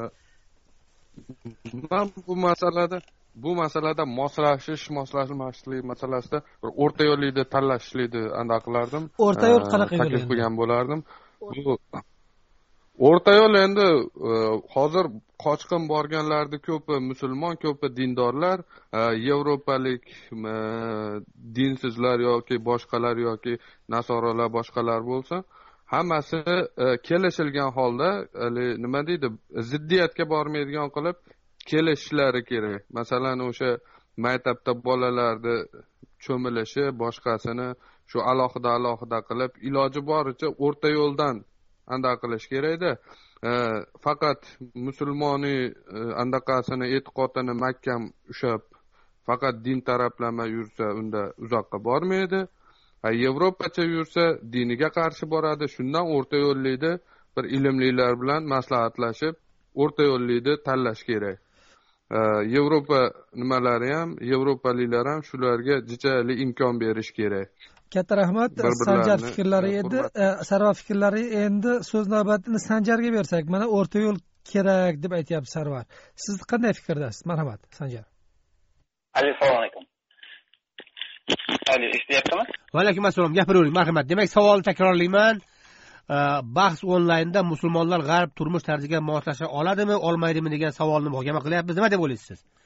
Men bu masalada moslashmaslik masalasida bir o'rta yo'llikni tanlashlikni anda qilardim. O'rta yo'l qanaqa yo'l? Taklif qilgan bo'lardim. Bu o'rta yo'l endi hozir qochqin borganlarning ko'pi musulmon, ko'pi dindorlar, yevropalik dinsizlar yoki boshqalar yoki nasoralar boshqalar bo'lsa, hammasi kelishilgan holda nima deydi, ziddiyatga bormaydigan qilib kelishlari kerak. Masalan, o'sha maktabda bolalarni cho'milishi, boshqasini shu alohida qilib, iloji boricha o'rta yo'ldan anda qilish kerakda. Faqat musulmoniy andaqasini e'tiqodini mahkam ushlab, faqat din taraflama yursa, unda uzoqqa bormaydi. Yevropacha yursa, diniga qarshi boradi. Shundan o'rta yo'llikni bir ilmlilar bilan maslahatlashib, o'rta yo'llikni tanlash kerak. Yevropa nimalari ham, yevropaliklar ham shularga jichali imkon berish kerak. Katta rahmat. Sanjar fikrlari edi. Sarvar fikrlari endi so'z navbatini Sanjarga bersak, mana o'rta yo'l kerak deb aytyapti Sarvar. Siz qanday fikrdasiz? Marhamat, Sanjar. Assalomu alaykum. Eshityaptimi? Va alaykum assalom. Gapiravering, marhamat. Demak, savolni takrorlayman. Bahs onlaynda musulmonlar g'arb turmush tarziga moslasha oladimi, olmaydimi degan savolni muhokama qilyapmiz. Nima deb o'ylaysiz?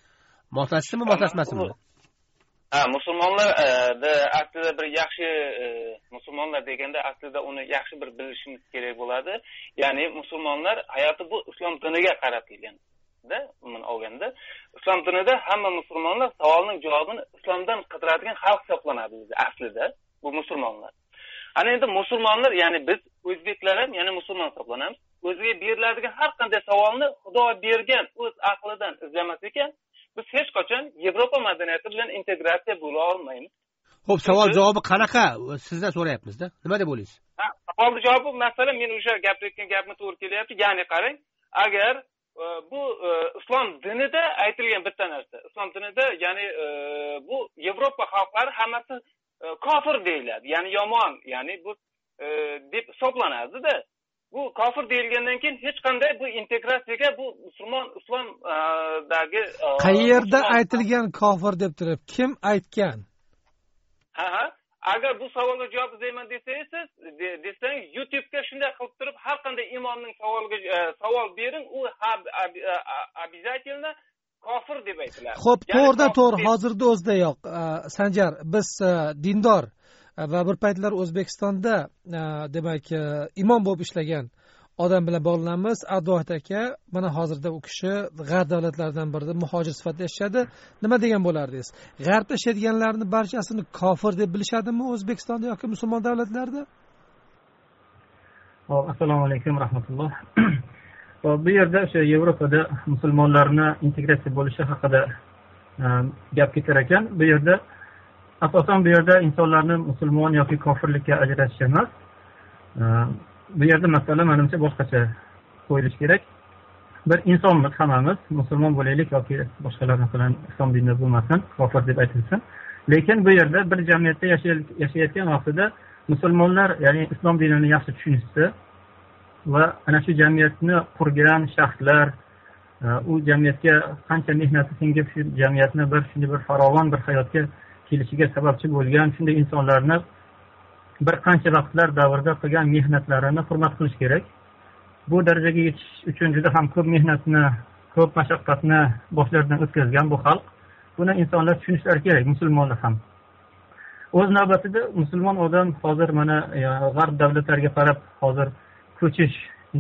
moslashdimi moslashmasmi? Musulmonlar aslida bir yaxshi musulmonlar deganda aslida uni yaxshi bir bilishimiz kerak bo'ladi. Ya'ni musulmonlar hayoti bu islom diniga qaratilgan. Umuman olganda islom dinida hamma musulmonlar savolning javobini islomdan qidiradigan xalq hisoblanadi aslida bu musulmonlar. Ana endi musulmonlar, ya'ni biz o'zbeklar ham yana musulmon hisoblanamiz. O'ziga beriladigan har qanday savolni Xudo bergan o'z aqlidan izlamas ekan, biz hech qachon Yevropa madaniyati bilan integratsiya bo'la olmaymiz. Xo'p, savol javobi qanaqa? Sizdan so'rayapmiz-da. Nima deb o'ylaysiz? Savol javobi masalan men o'sha gapirayotgan gapim to'g'ri kelyapti. Ya'ni qarang, agar bu islom dinida aytilgan bitta narsa. Islom dinida, ya'ni bu Yevropa xalqlari hammasi kofir deyiladi. Ya'ni yomon, ya'ni bu deb hisoblanadi-da. Bu kofir deyilgandan keyin hech qanday bu integratsiyaga bu musulmon islomdagi qayerda aytilgan kofir deb turib, kim aytgan? Agar bu savolga javob izlayman desangiz, YouTube'ga shunday qilib turib har qanday imomning savol bering, u обязательно kofir deb aytiladi. Xo'p, to'g'ri, hozirda o'zidayoq Sanjar, biz dindor va bir paytlar O'zbekistonda demak imom bo'lib ishlagan odam bilan bog'lanamiz. Advoat aka, mana hozirda u kishi g'arb davlatlaridan birida muhojir sifatida yashadi. Nima degan bo'lardingiz? G'arbda yashaydiganlarni barchasini kofir deb bilishadimi O'zbekistonda yoki musulmon davlatlarda? Assalomu alaykum, rahmatulloh. Bu yerda o'sha Yevropada musulmonlarni integratsiya bo'lishi haqida gap ketar ekan. Bu yerda asosan bu yerda insonlarni musulmon yoki kofirlikka ajratish emas. Bu yerda masala menimcha boshqacha qo'yilishi kerak. Bir insonmiz hammamiz, musulmon bo'laylik yoki boshqalar masalan islom dinida bo'lmasin, kofir deb aytilsin. Lekin bu yerda bir jamiyatda yashayotgan vaqtida musulmonlar, ya'ni islom dinini yaxshi tushunishsa va ana shu jamiyatni qurgan shaxslar u jamiyatga qancha mehnati singib shu jamiyatni shunday bir farovon bir hayotga kelishiga sababchi bo'lgan shunday insonlarni bir qancha vaqtlar davrida qilgan mehnatlarini hurmat qilish kerak. Bu darajaga yetish uchun juda ham ko'p mehnatni, ko'p mashaqqatni boshlaridan o'tkazgan bu xalq. Buni insonlar tushunishlari kerak, musulmonlar ham. O'z navbatida musulmon odam hozir mana g'arb davlatlariga qarab hozir ko'chish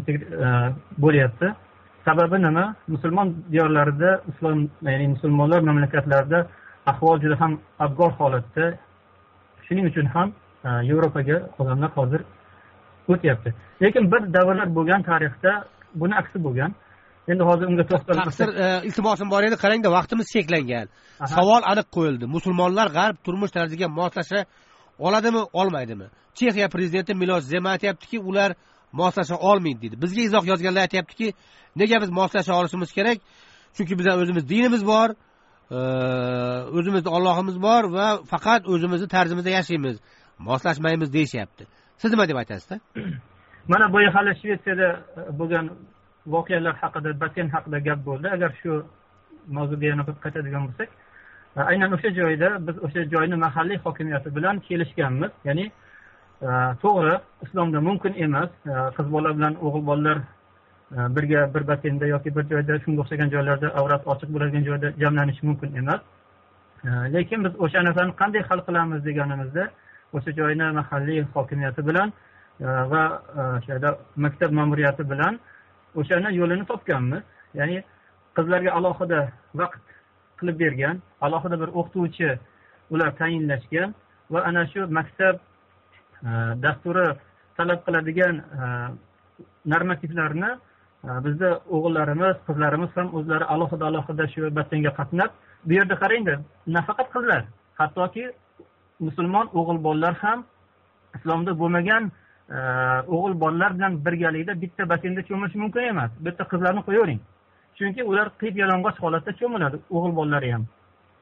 bo'lyapti. Sababi nima? Musulmon diyorlarida, ya'ni musulmonlar mamlakatlarida ahvol juda ham abgor holatda. Shuning uchun ham Yevropaga odamlar hozir o'tyapti. Lekin bir davrlar bo'lgan tarixda buni aksi bo'lgan. Endi hozir unga to'xtalib taqsir iltimosim bor edi, qarangda vaqtimiz cheklangan. Savol aniq qo'yildi. Musulmonlar g'arb turmush tarziga moslasha oladimi, olmaydimi? Chexiya prezidenti Miloš Zeman aytayaptiki, ular moslasha olmaydi dedi. Bizga izoh yozganlar aytayaptiki, nega biz moslasha olishimiz kerak? Chunki bizning o'zimiz dinimiz bor, o'zimizning Allohimiz bor va faqat o'zimizni tarzimizda yashaymiz. Moslashmaymiz deyishyapti. Siz nima deb aytasiz-da? Mana bu hali Shvetsiyada bo'lgan voqealar haqida, Basen haqida gap bo'ldi. Agar shu mavzuga yana qaytadigan bo'lsak, aynan o'sha joyda biz o'sha joyni mahalliy hokimiyati bilan kelishganmiz. Ya'ni to'g'ri, islomda mumkin emas qiz bola bilan o'g'il bolalar birga bir basenda yoki bir joyda shunga o'xshagan joylarda avrat ochiq bo'ladigan joyda jamlanish mumkin emas. Lekin biz o'sha narsani qanday hal qilamiz deganimizda o'sha joyni mahalliy hokimiyati bilan va o'sha maktab ma'muriyati bilan o'shani yo'lini topganmiz. Ya'ni qizlarga alohida vaqt qilib bergan, alohida bir o'qituvchi ular tayinlashgan va ana shu maktab dasturi talab qiladigan normativlarni bizda o'g'illarimiz, qizlarimiz ham o'zlari alohida shu bassenga qatnab, bu yerda qarangda, nafaqat qizlar, hattoki musulmon o'g'il bolalar ham islomda bo'lmagan o'g'il bolalar bilan birgalikda bitta bassenda cho'milish mumkin emas. Bitta qizlarni qo'yavering. Chunki ular qiyib yalang'och holatda cho'miladi, o'g'il bolalari ham.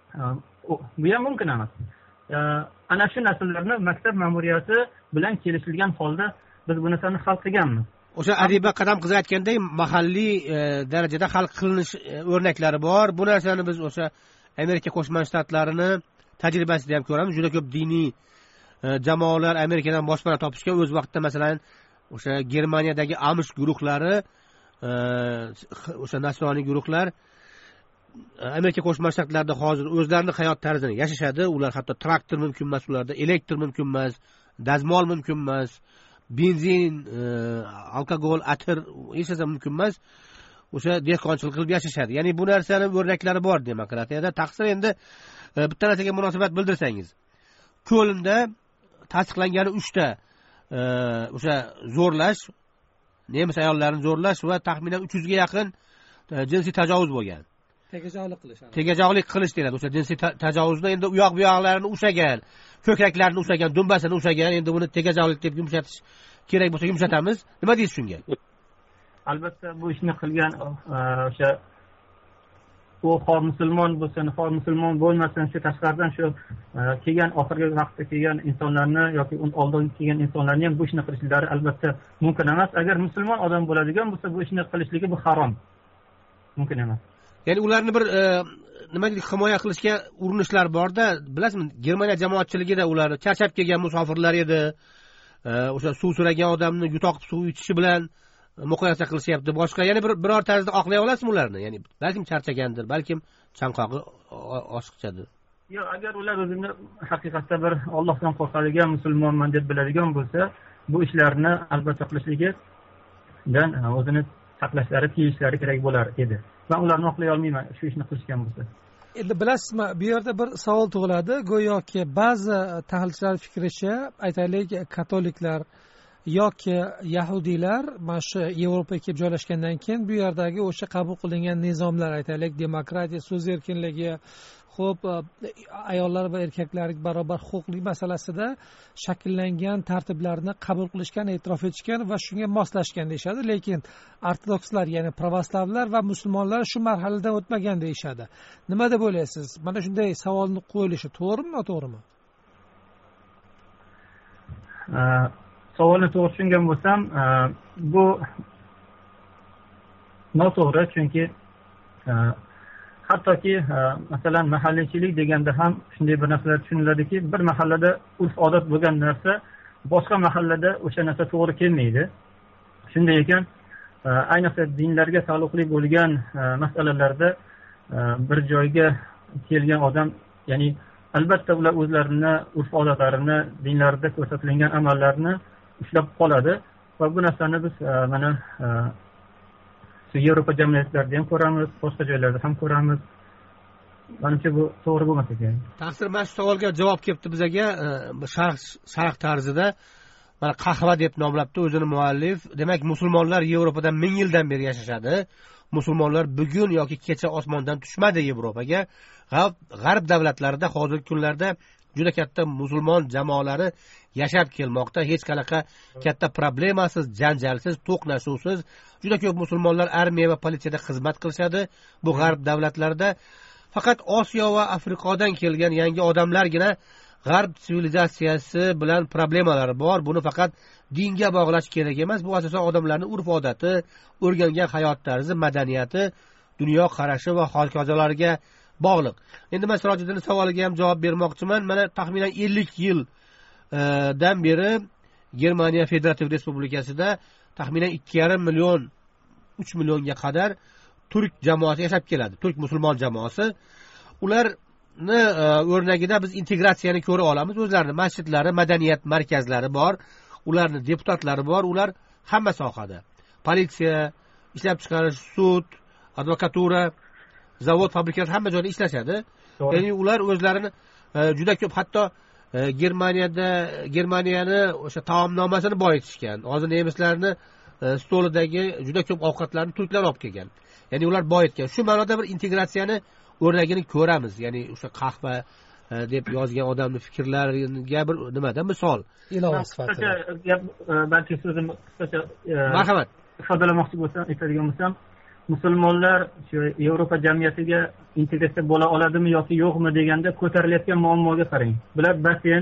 Bu ham mumkin emas. Ana shu narsalarni maktab ma'muriyati bilan kelishilgan holda biz bu narsani hal qilganmiz. O'sha Adiba Qadam qiz aytgandek, mahalliy darajada hal qilinish o'rnaklari bor. Bu narsani biz o'sha Amerika Qo'shma Shtatlarini tajribasida ham ko'ramiz. Juda ko'p diniy jamoalar Amerikadan boshpana topishga o'z vaqtida masalan o'sha Germaniyadagi Amish guruhlari, o'sha nasroniy guruhlar Amerika Qo'shma Shtatlarida hozir o'zlarini hayot tarzini yashashadi. Ular hatto traktor mumkin emas, ularda elektr mumkin emas, dazmol mumkin emas, benzin, alkogol, atir yashasa mumkin emas. O'sha dehqonchilik qilib yashashadi. Ya'ni bu narsaning o'rnaklari bor demokratiyada. Taqsir endi bitta narsaga munosabat bildirsangiz. Ko'linda tasdiqlangani 3 ta o'sha zo'rlash, nemis ayollarini zo'rlash va taxminan 300 ga yaqin jinsiy tajovuz bo'lgan. Tegajoqlik qilish deyiladi. O'sha jinsiy tajovuzda endi u yoq bu yoqlarini ushagan, ko'kraklarini ushagan, dumbasini ushagan, endi buni tegajoqlik deb yumshatish kerak bo'lsa yumshatamiz. Nima deysiz shunga? Albatta bu ishni qilgan o'sha u xor musulmon bo'lsin, xor musulmon bo'lmasin, shu tashqaridan shu kelgan oxirgi vaqtda kelgan insonlarni yoki oldin kelgan insonlarni ham bu ishni qilishlari albatta mumkin emas. Agar musulmon odam bo'ladigan bo'lsa, bu ishni qilishligi bu harom. Mumkin emas. Ya'ni ularni bir nima deylik, himoya qilishga urinishlar bor-da, bilasizmi? Germaniya jamoatchiligida ular charchab kelgan musofirlar edi. O'sha suv so'ragan odamni yutoq suv ichishi bilan muqoyasa qilishyapti. Boshqa yana biror tarzda oqlay olasizmi ularni? Ya'ni balkim charchagandir, balkim chanqog'i oshiqchadir. Yo'q, agar ular o'zini haqiqatda bir Allohdan qo'rqadigan musulmonman deb biladigan bo'lsa, bu ishlarni albatta qilishligidan o'zini saqlashlari, tiyishlari kerak bo'lar edi. Men ularni oqlay olmayman shu ishni qilishgan bo'lsa. Endi bilasizmi, bu yerda bir savol tug'iladi. Go'yoki ba'zi tahlilchilar fikricha, aytaylik, katoliklar yoki yahudiylar mana shu Yevropaga kelib joylashgandan keyin bu yerdagi o'sha qabul qilingan nizomlar, aytaylik, demokratiya, so'z erkinligi, xo'p, ayollar va erkaklar barobar huquqli masalasida shakllangan tartiblarni qabul qilishgan, e'tirof etishgan va shunga moslashgan deyishadi. Lekin ortodokslar, ya'ni pravoslavlar va musulmonlar shu marhaladan o'tmagan deyishadi. Nima deb o'ylaysiz? Mana shunday savolni qo'yilishi to'g'rimi, noto'g'rimi? Savolni to'g'ri tushungan bo'lsam, bu noto'g'ri, chunki hattoki masalan mahalliychilik deganda ham shunday bir narsalar tushuniladiki, bir mahallada urf odat bo'lgan narsa boshqa mahallada o'sha narsa to'g'ri kelmaydi. Shunday ekan, ayniqsa dinlarga taalluqli bo'lgan masalalarda bir joyga kelgan odam, ya'ni albatta ular o'zlarini urf odatlarini, dinlarida ko'rsatilgan amallarni ushlab qoladi va bu narsani biz mana Yevropa jamiyatlarida ham ko'ramiz, boshqa joylarda ham ko'ramiz. Menimcha bu to'g'ri bo'lmas ekan. Taqsir, mana shu savolga javob kelibdi bizga sharh tarzida. Mana qahva deb nomlabdi o'zini muallif. Demak, musulmonlar Yevropada 1000 yildan beri yashashadi. Musulmonlar bugun yoki kecha osmondan tushmadi Yevropaga. G'arb davlatlarida hozirgi kunlarda juda katta musulmon jamoalari yashab kelmoqda. Hech qanaqa katta problemasiz, janjalsiz, to'qnashuvsiz juda ko'p musulmonlar armiya va politsiyada xizmat qilishadi bu g'arb davlatlarida. Faqat Osiyo va Afrikadan kelgan yangi odamlargina g'arb sivilizatsiyasi bilan problemalari bor. Buni faqat dinga bog'lash kerak emas. Bu asosan odamlarning urf-odati, o'rgangan hayot tarzi, madaniyati, dunyo qarashi va hokazolarga bog'liq. Endi men Sirojiddinning savoliga ham javob bermoqchiman. Mana taxminan 50 yildan beri Germaniya Federativ Respublikasida taxminan 2,5 million 3 millionga qadar turk jamoasi yashab keladi. Turk musulmon jamoasi. Ularni o'rnagida biz integratsiyani ko'ra olamiz. O'zlarining masjidlari, madaniyat markazlari bor, ularning deputatlari bor, ular hamma sohada. Politsiya, ishlab chiqarish, sud, advokatura, zavod, fabrikalar hamma joyda ishlashadi. Ya'ni ular o'zlarini juda ko'p, hatto Germaniyani o'sha taomnomasini boyitishgan. Hozir nemislarni stolidagi juda ko'p ovqatlarni turklar olib kelgan. Ya'ni ular boyitgan. Shu ma'noda bir integratsiyani o'rnagini ko'ramiz. Ya'ni o'sha qahva deb yozgan odamning fikrlariga bir nimada misol. Ilova sifatida. Balki so'zim qisqacha marhamat. Ifodalamoqchi bo'lsam, aytadigan bo'lsam, musulmonlar shu Yevropa jamiyatiga integratsiya bo'la oladimi yoki yo'qmi deganda ko'tarilayotgan muammoga qarang. Bular basseyn,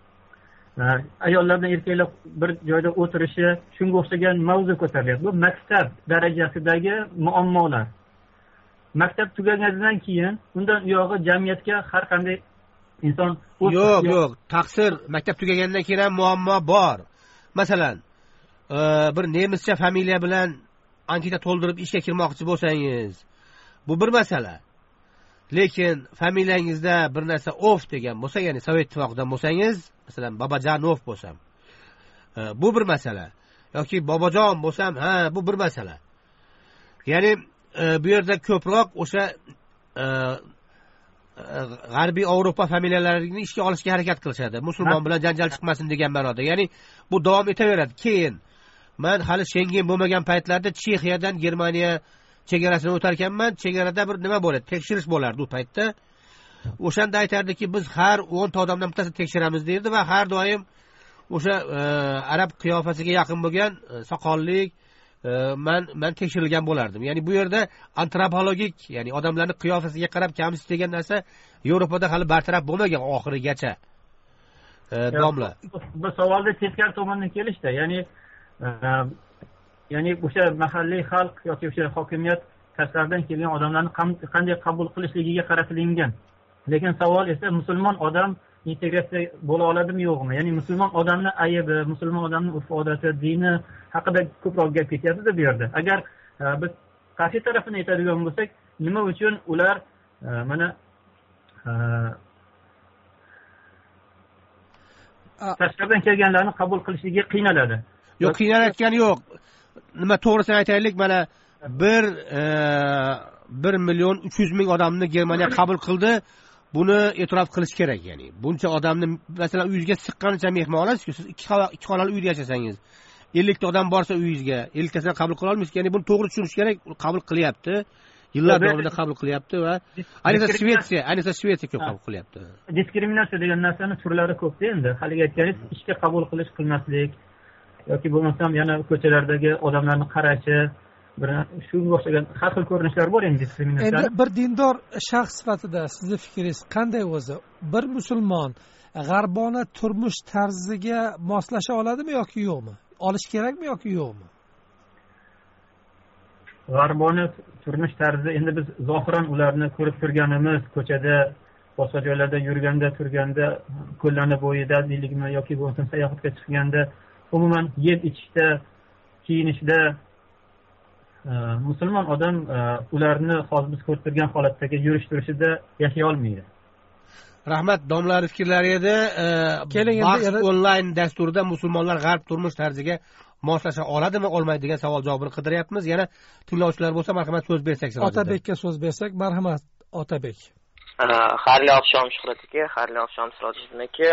ayollardan erkaklar bir joyda o'tirishi, shunga o'xshagan mavzu ko'tarilyapti. Bu maktab darajasidagi muammolar. Maktab tugaganidan keyin undan uyog'i jamiyatga har qanday inson yo'q, taqsir, maktab tugagandan keyin ham muammo bor. Masalan, bir nemischa familiya bilan anketa to'ldirib ishga kirmoqchi bo'lsangiz, bu bir masala. lekin familiyangizda bir narsa ov degan bo'lsa, ya'ni Sovet ittifoqidan bo'lsangiz, masalan Bobojanov bo'lsam, bu bir masala. Yoki Bobojon bo'lsam, bu bir masala. Ya'ni bu yerda ko'proq o'sha g'arbiy Yevropa familiyalarini ishga olishga harakat qilishadi. Musulmon bilan janjal chiqmasin degan ma'noda. Ya'ni bu davom etaveradi. Keyin men hali Schengen bo'lmagan paytlarda Chexiyadan Germaniya chegarasini o'tar ekanman. Chegarada bir nima bo'ladi? Tekshirish bo'lardi u paytda. O'shanda aytardiki, biz har 10 ta odamdan bittasini tekshiramiz derdi va har doim o'sha arab qiyofasiga yaqin bo'lgan soqollik men tekshirilgan bo'lardim. Ya'ni bu yerda antropologik, ya'ni odamlarning qiyofasiga qarab kamsiz degan narsa Yevropada hali bartaraf bo'lmagan oxirigacha. Domla. Bu savolda teskari tomondan kelishdi. Ya'ni o'sha mahalliy xalq yoki o'sha hokimiyat tashqaridan kelgan odamlarni qanday qabul qilishligiga qaratilgan. Lekin savol esa musulmon odam integratsiya bo'la oladimi yo'qmi? Ya'ni musulmon odamning aybi, musulmon odamning urf-odati, dini haqida ko'proq gap ketyapti bu yerda. Agar biz qarshi tarafini aytadigan bo'lsak, nima uchun ular mana tashqaridan kelganlarni qabul qilishga qiynaladi? Yo'q, qiynalayotgani yo'q. Nima to'g'risini aytaylik, mana 1,3 million odamni Germaniya qabul qildi. Buni e'tirof qilish kerak, ya'ni. Buncha odamni masalan uyingizga siqqanicha mehmon olasiz-ku, siz ikki xonali uyda yashasangiz, 50 ta odam borsa uyingizga, 50 tasini qabul qila olmaysiz. Ya'ni buni to'g'ri tushunish kerak. Qabul qilyapti. Yillar davomida qabul qilyapti va ayniqsa Shvetsiya ko'p qabul qilyapti. Diskriminatsiya degan narsani turlari ko'p-da endi. Haligi aytganingiz, ishga qabul qilish qilmaslik yoki bo'lmasam yana ko'chalardagi odamlarni qarashi, shunga o'xshagan har xil ko'rinishlar bor endi diskriminatsiya. Endi bir dindor shaxs sifatida sizni fikringiz qanday o'zi? Bir musulmon g'arbona turmush tarziga moslasha oladimi yoki yo'qmi? Olish kerakmi yoki yo'qmi? G'arbona turmush tarzi, endi biz zohiran ularni ko'rib turganimiz, ko'chada, boshqa joylarda yurganda, turganda, ko'llarni bo'yida deylikmi yoki bo'lmasam sayohatga chiqganda, umuman yeb ichishda, kiyinishda musulmon odam ularni hozir biz ko'rib turgan holatdagi yurish turishida yashay olmaydi. Rahmat, domlalar fikrlari edi. Keling, endi onlayn dasturida musulmonlar g'arb turmush tarziga moslasha oladimi, olmaydi degan savol javobini qidiryapmiz. Yana tinglovchilar bo'lsa, marhamat so'z bersak. Otabekka so'z bersak, marhamat Otabek. Xayrli oqshom Shuhrat aka, xayrli oqshom Sirojiddin aka.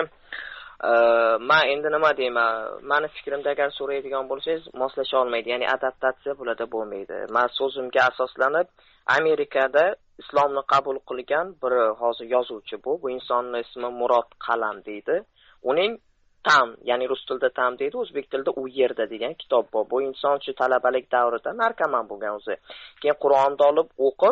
Men endi nima deyman? Meni fikrimda agar so'raydigan bo'lsangiz, moslasha olmaydi, ya'ni adaptatsiya bo'ladi, bo'lmaydi. Men so'zimga asoslanib, Amerikada islomni qabul qilgan bir hozir yozuvchi bu insonning ismi Murod Qalam deydi. Uning Tam, ya'ni rus tilida Tam deydi, o'zbek tilida U yerda degan kitob bor. Bu inson shu talabalik davrida narkoman bo'lgan o'zi. Keyin Qur'onni olib o'qib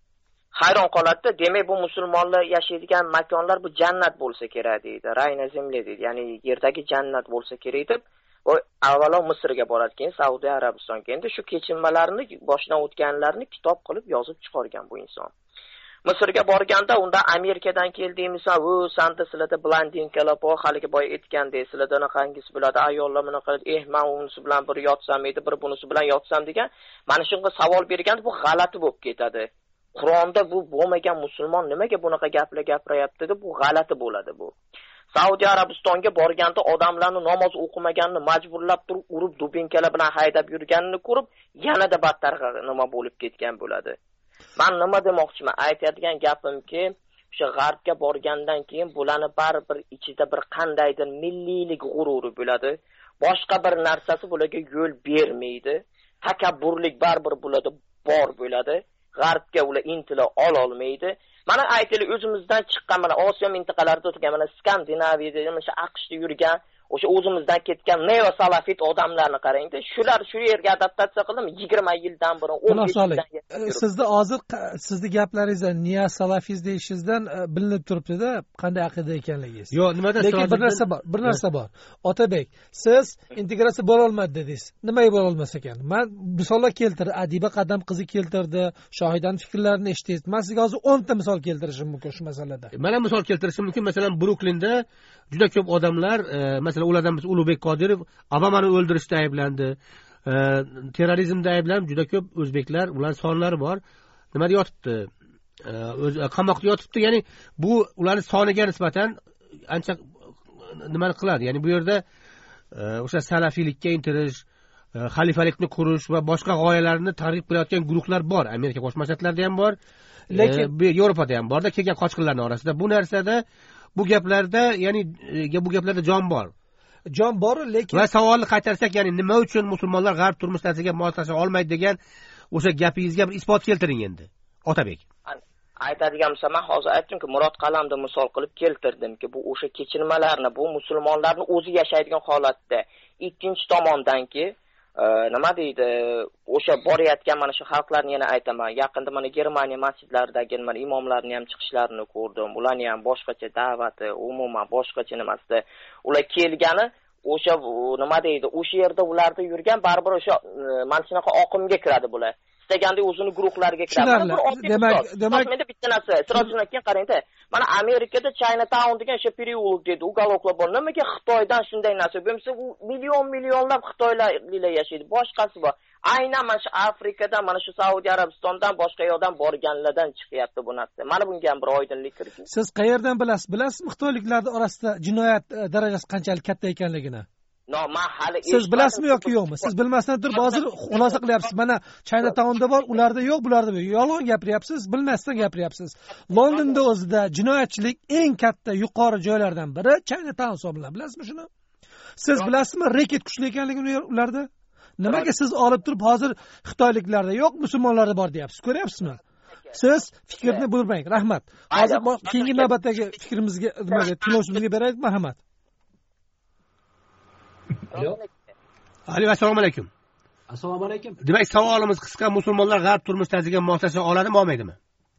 hayron qoladida, demak bu musulmonlar yashaydigan makonlar bu jannat bo'lsa kerak deydi. Rayna zemlya deydi. Ya'ni yerdagi jannat bo'lsa kerak deb, u avvalo Misrga boradi, keyin Saudiya Arabistonga. Endi shu kechinmalarni boshdan o'tganlarni kitob qilib yozib chiqargan bu inson. Misrga borganda unda Amerikadan keldingmi, sanda sizlarda blandinkalar bor, haligi boy aytgandek, sizlarda qanaqangiz bo'ladi, ayollar bunaqa, men unisi bilan bir yotsam edi, bir bunisi bilan yotsam degan, mana shunga savol berganda bu g'alati bo'lib ketadi. Qur'onda bu bo'lmagan musulmon nimaga bunaqa gaplar gapiryapti deb, bu g'alati bo'ladi bu. Saudiya Arabistonga borganda odamlarni namoz o'qimaganini majburlab turib, urib dubinkalar bilan haydab yurganini ko'rib, yanada battar nima bo'lib ketgan bo'ladi. Men nima demoqchiman? Aytadigan gapimki, o'sha g'arbga borgandan keyin bularni baribir ichida bir qandaydir milliylik g'ururi bo'ladi. Boshqa bir narsasi bularga yo'l bermaydi. Takabburlik baribir bo'ladi, bor bo'ladi. G'arbga ular intila ololmaydi. Mana aytaylik, o'zimizdan chiqqan mana Osiyo mintaqalarida o'tgan, mana Skandinaviyada, mana AQShda yurgan, o'sha o'zimizdan ketgan neosalafit odamlarni qarangda, shular shu yerga adaptatsiya qildimi 20 yildan burun, 15 yildan. Sizni hozir sizni gaplaringizda neosalafist deyishingizdan bilinib turibdi-da, qanday aqida ekanligingiz. Yo'q, nimada lekin bir narsa bor. Otabek, siz integratsiya bo'la olmadi dedingiz. Nimaga bo'la olmas ekan? Men misollar keltirdim, Adiba Qadam qizi keltirdi, Shohidan fikrlarini eshitdingiz. Men sizga hozir 10 ta misol keltirishim mumkin shu masalada. Mana misol keltirishim mumkin. Masalan, Bruklinda juda ko'p odamlar, masalan, ulardan biz Ulug'bek Qodirov Obamani o'ldirishda ayblandi. Terrorizmda ayblanib juda ko'p o'zbeklar, ular sonlari bor. Nima deyotibdi? qamoqda yotibdi. Ya'ni bu ularning soniga nisbatan ancha nimani qiladi. Ya'ni bu yerda o'sha salafiylikka intilish, xalifalikni qurish va boshqa g'oyalarni targ'ib qilayotgan guruhlar bor. Amerika Qo'shma Shtatlarida ham bor, lekin Yevropada ham borda kelgan qochqinlarning orasida. Bu narsada, bu gaplarda, ya'ni bu gaplarda jon bor. Jon bor, lekin va savolni qaytarsak, ya'ni nima uchun musulmonlar g'arb turmush tarziga moslasha olmaydi degan o'sha gapingizga bir isbot keltiring endi, Otabek. Aytadigan bo'lsam, men hozir aytdimki, Murod Qalamda misol qilib keltirdimki, bu o'sha kechirmalarni, bu musulmonlarning o'zi yashaydigan holatda, ikkinchi tomondanki, nima deydi, o'sha borayotgan mana shu xalqlarni yana aytaman. Yaqinda mana Germaniya masjidlaridagi mana imomlarning ham chiqishlarini ko'rdim. Ularning ham boshqacha da'vati, umuman boshqacha nimasida. Ular kelgani o'sha nima deydi, o'sha yerda ularda yurgan baribir o'sha mana shunaqa oqimga kiradi bular. Istaganda o'zini guruhlariga kiradi. Demak, menda bitta narsa, Sirojdan keyin qarangda. Mana Amerikada Chinatown degan o'sha переулок deydi, uголокlar bor. Nimaga Xitoydan shunday narsa bo'lsa, u millionlab Xitoylar yashaydi. Boshqasi bor. Aynan mana shu Afrikada, mana shu Saudiya Arabistondan boshqa yoqdan borganlardan chiqyapti bu narsa. Mana bunga ham bir oydinlik kiriting. Siz qayerdan bilasiz? Bilasizmi xitoyliklar orasida jinoyat darajasi qanchalik katta ekanligini? Siz bilasizmi yoki yo'qmi? Siz bilmasdan turib hozir xulosa qilyapsiz. Mana Chinatownda bor, ularda yo'q, bularda yo'q. Yolg'on gapiryapsiz, bilmasdan gapiryapsiz. Londonda o'zida jinoyatchilik eng katta yuqori joylardan biri Chinatown hisoblanadi. Bilasizmi shuni? Siz bilasizmi reket kuchli ekanligini ularda? Nimaga siz olib turib hozir xitoyliklarda yo'q, musulmonlarda bor deyapsiz? Ko'ryapsizmi? Siz fikrni bo'lmang. Rahmat. Hozir keyingi navbatdagi fikrimizga nimaga tinglovchimizga beraylik, marhamat. Alo, assalomu alaykum. Assalomu alaykum. Demak, savolimiz qisqa: musulmonlar g'arb turmush tarziga moslasha oladimi, olmaydimi?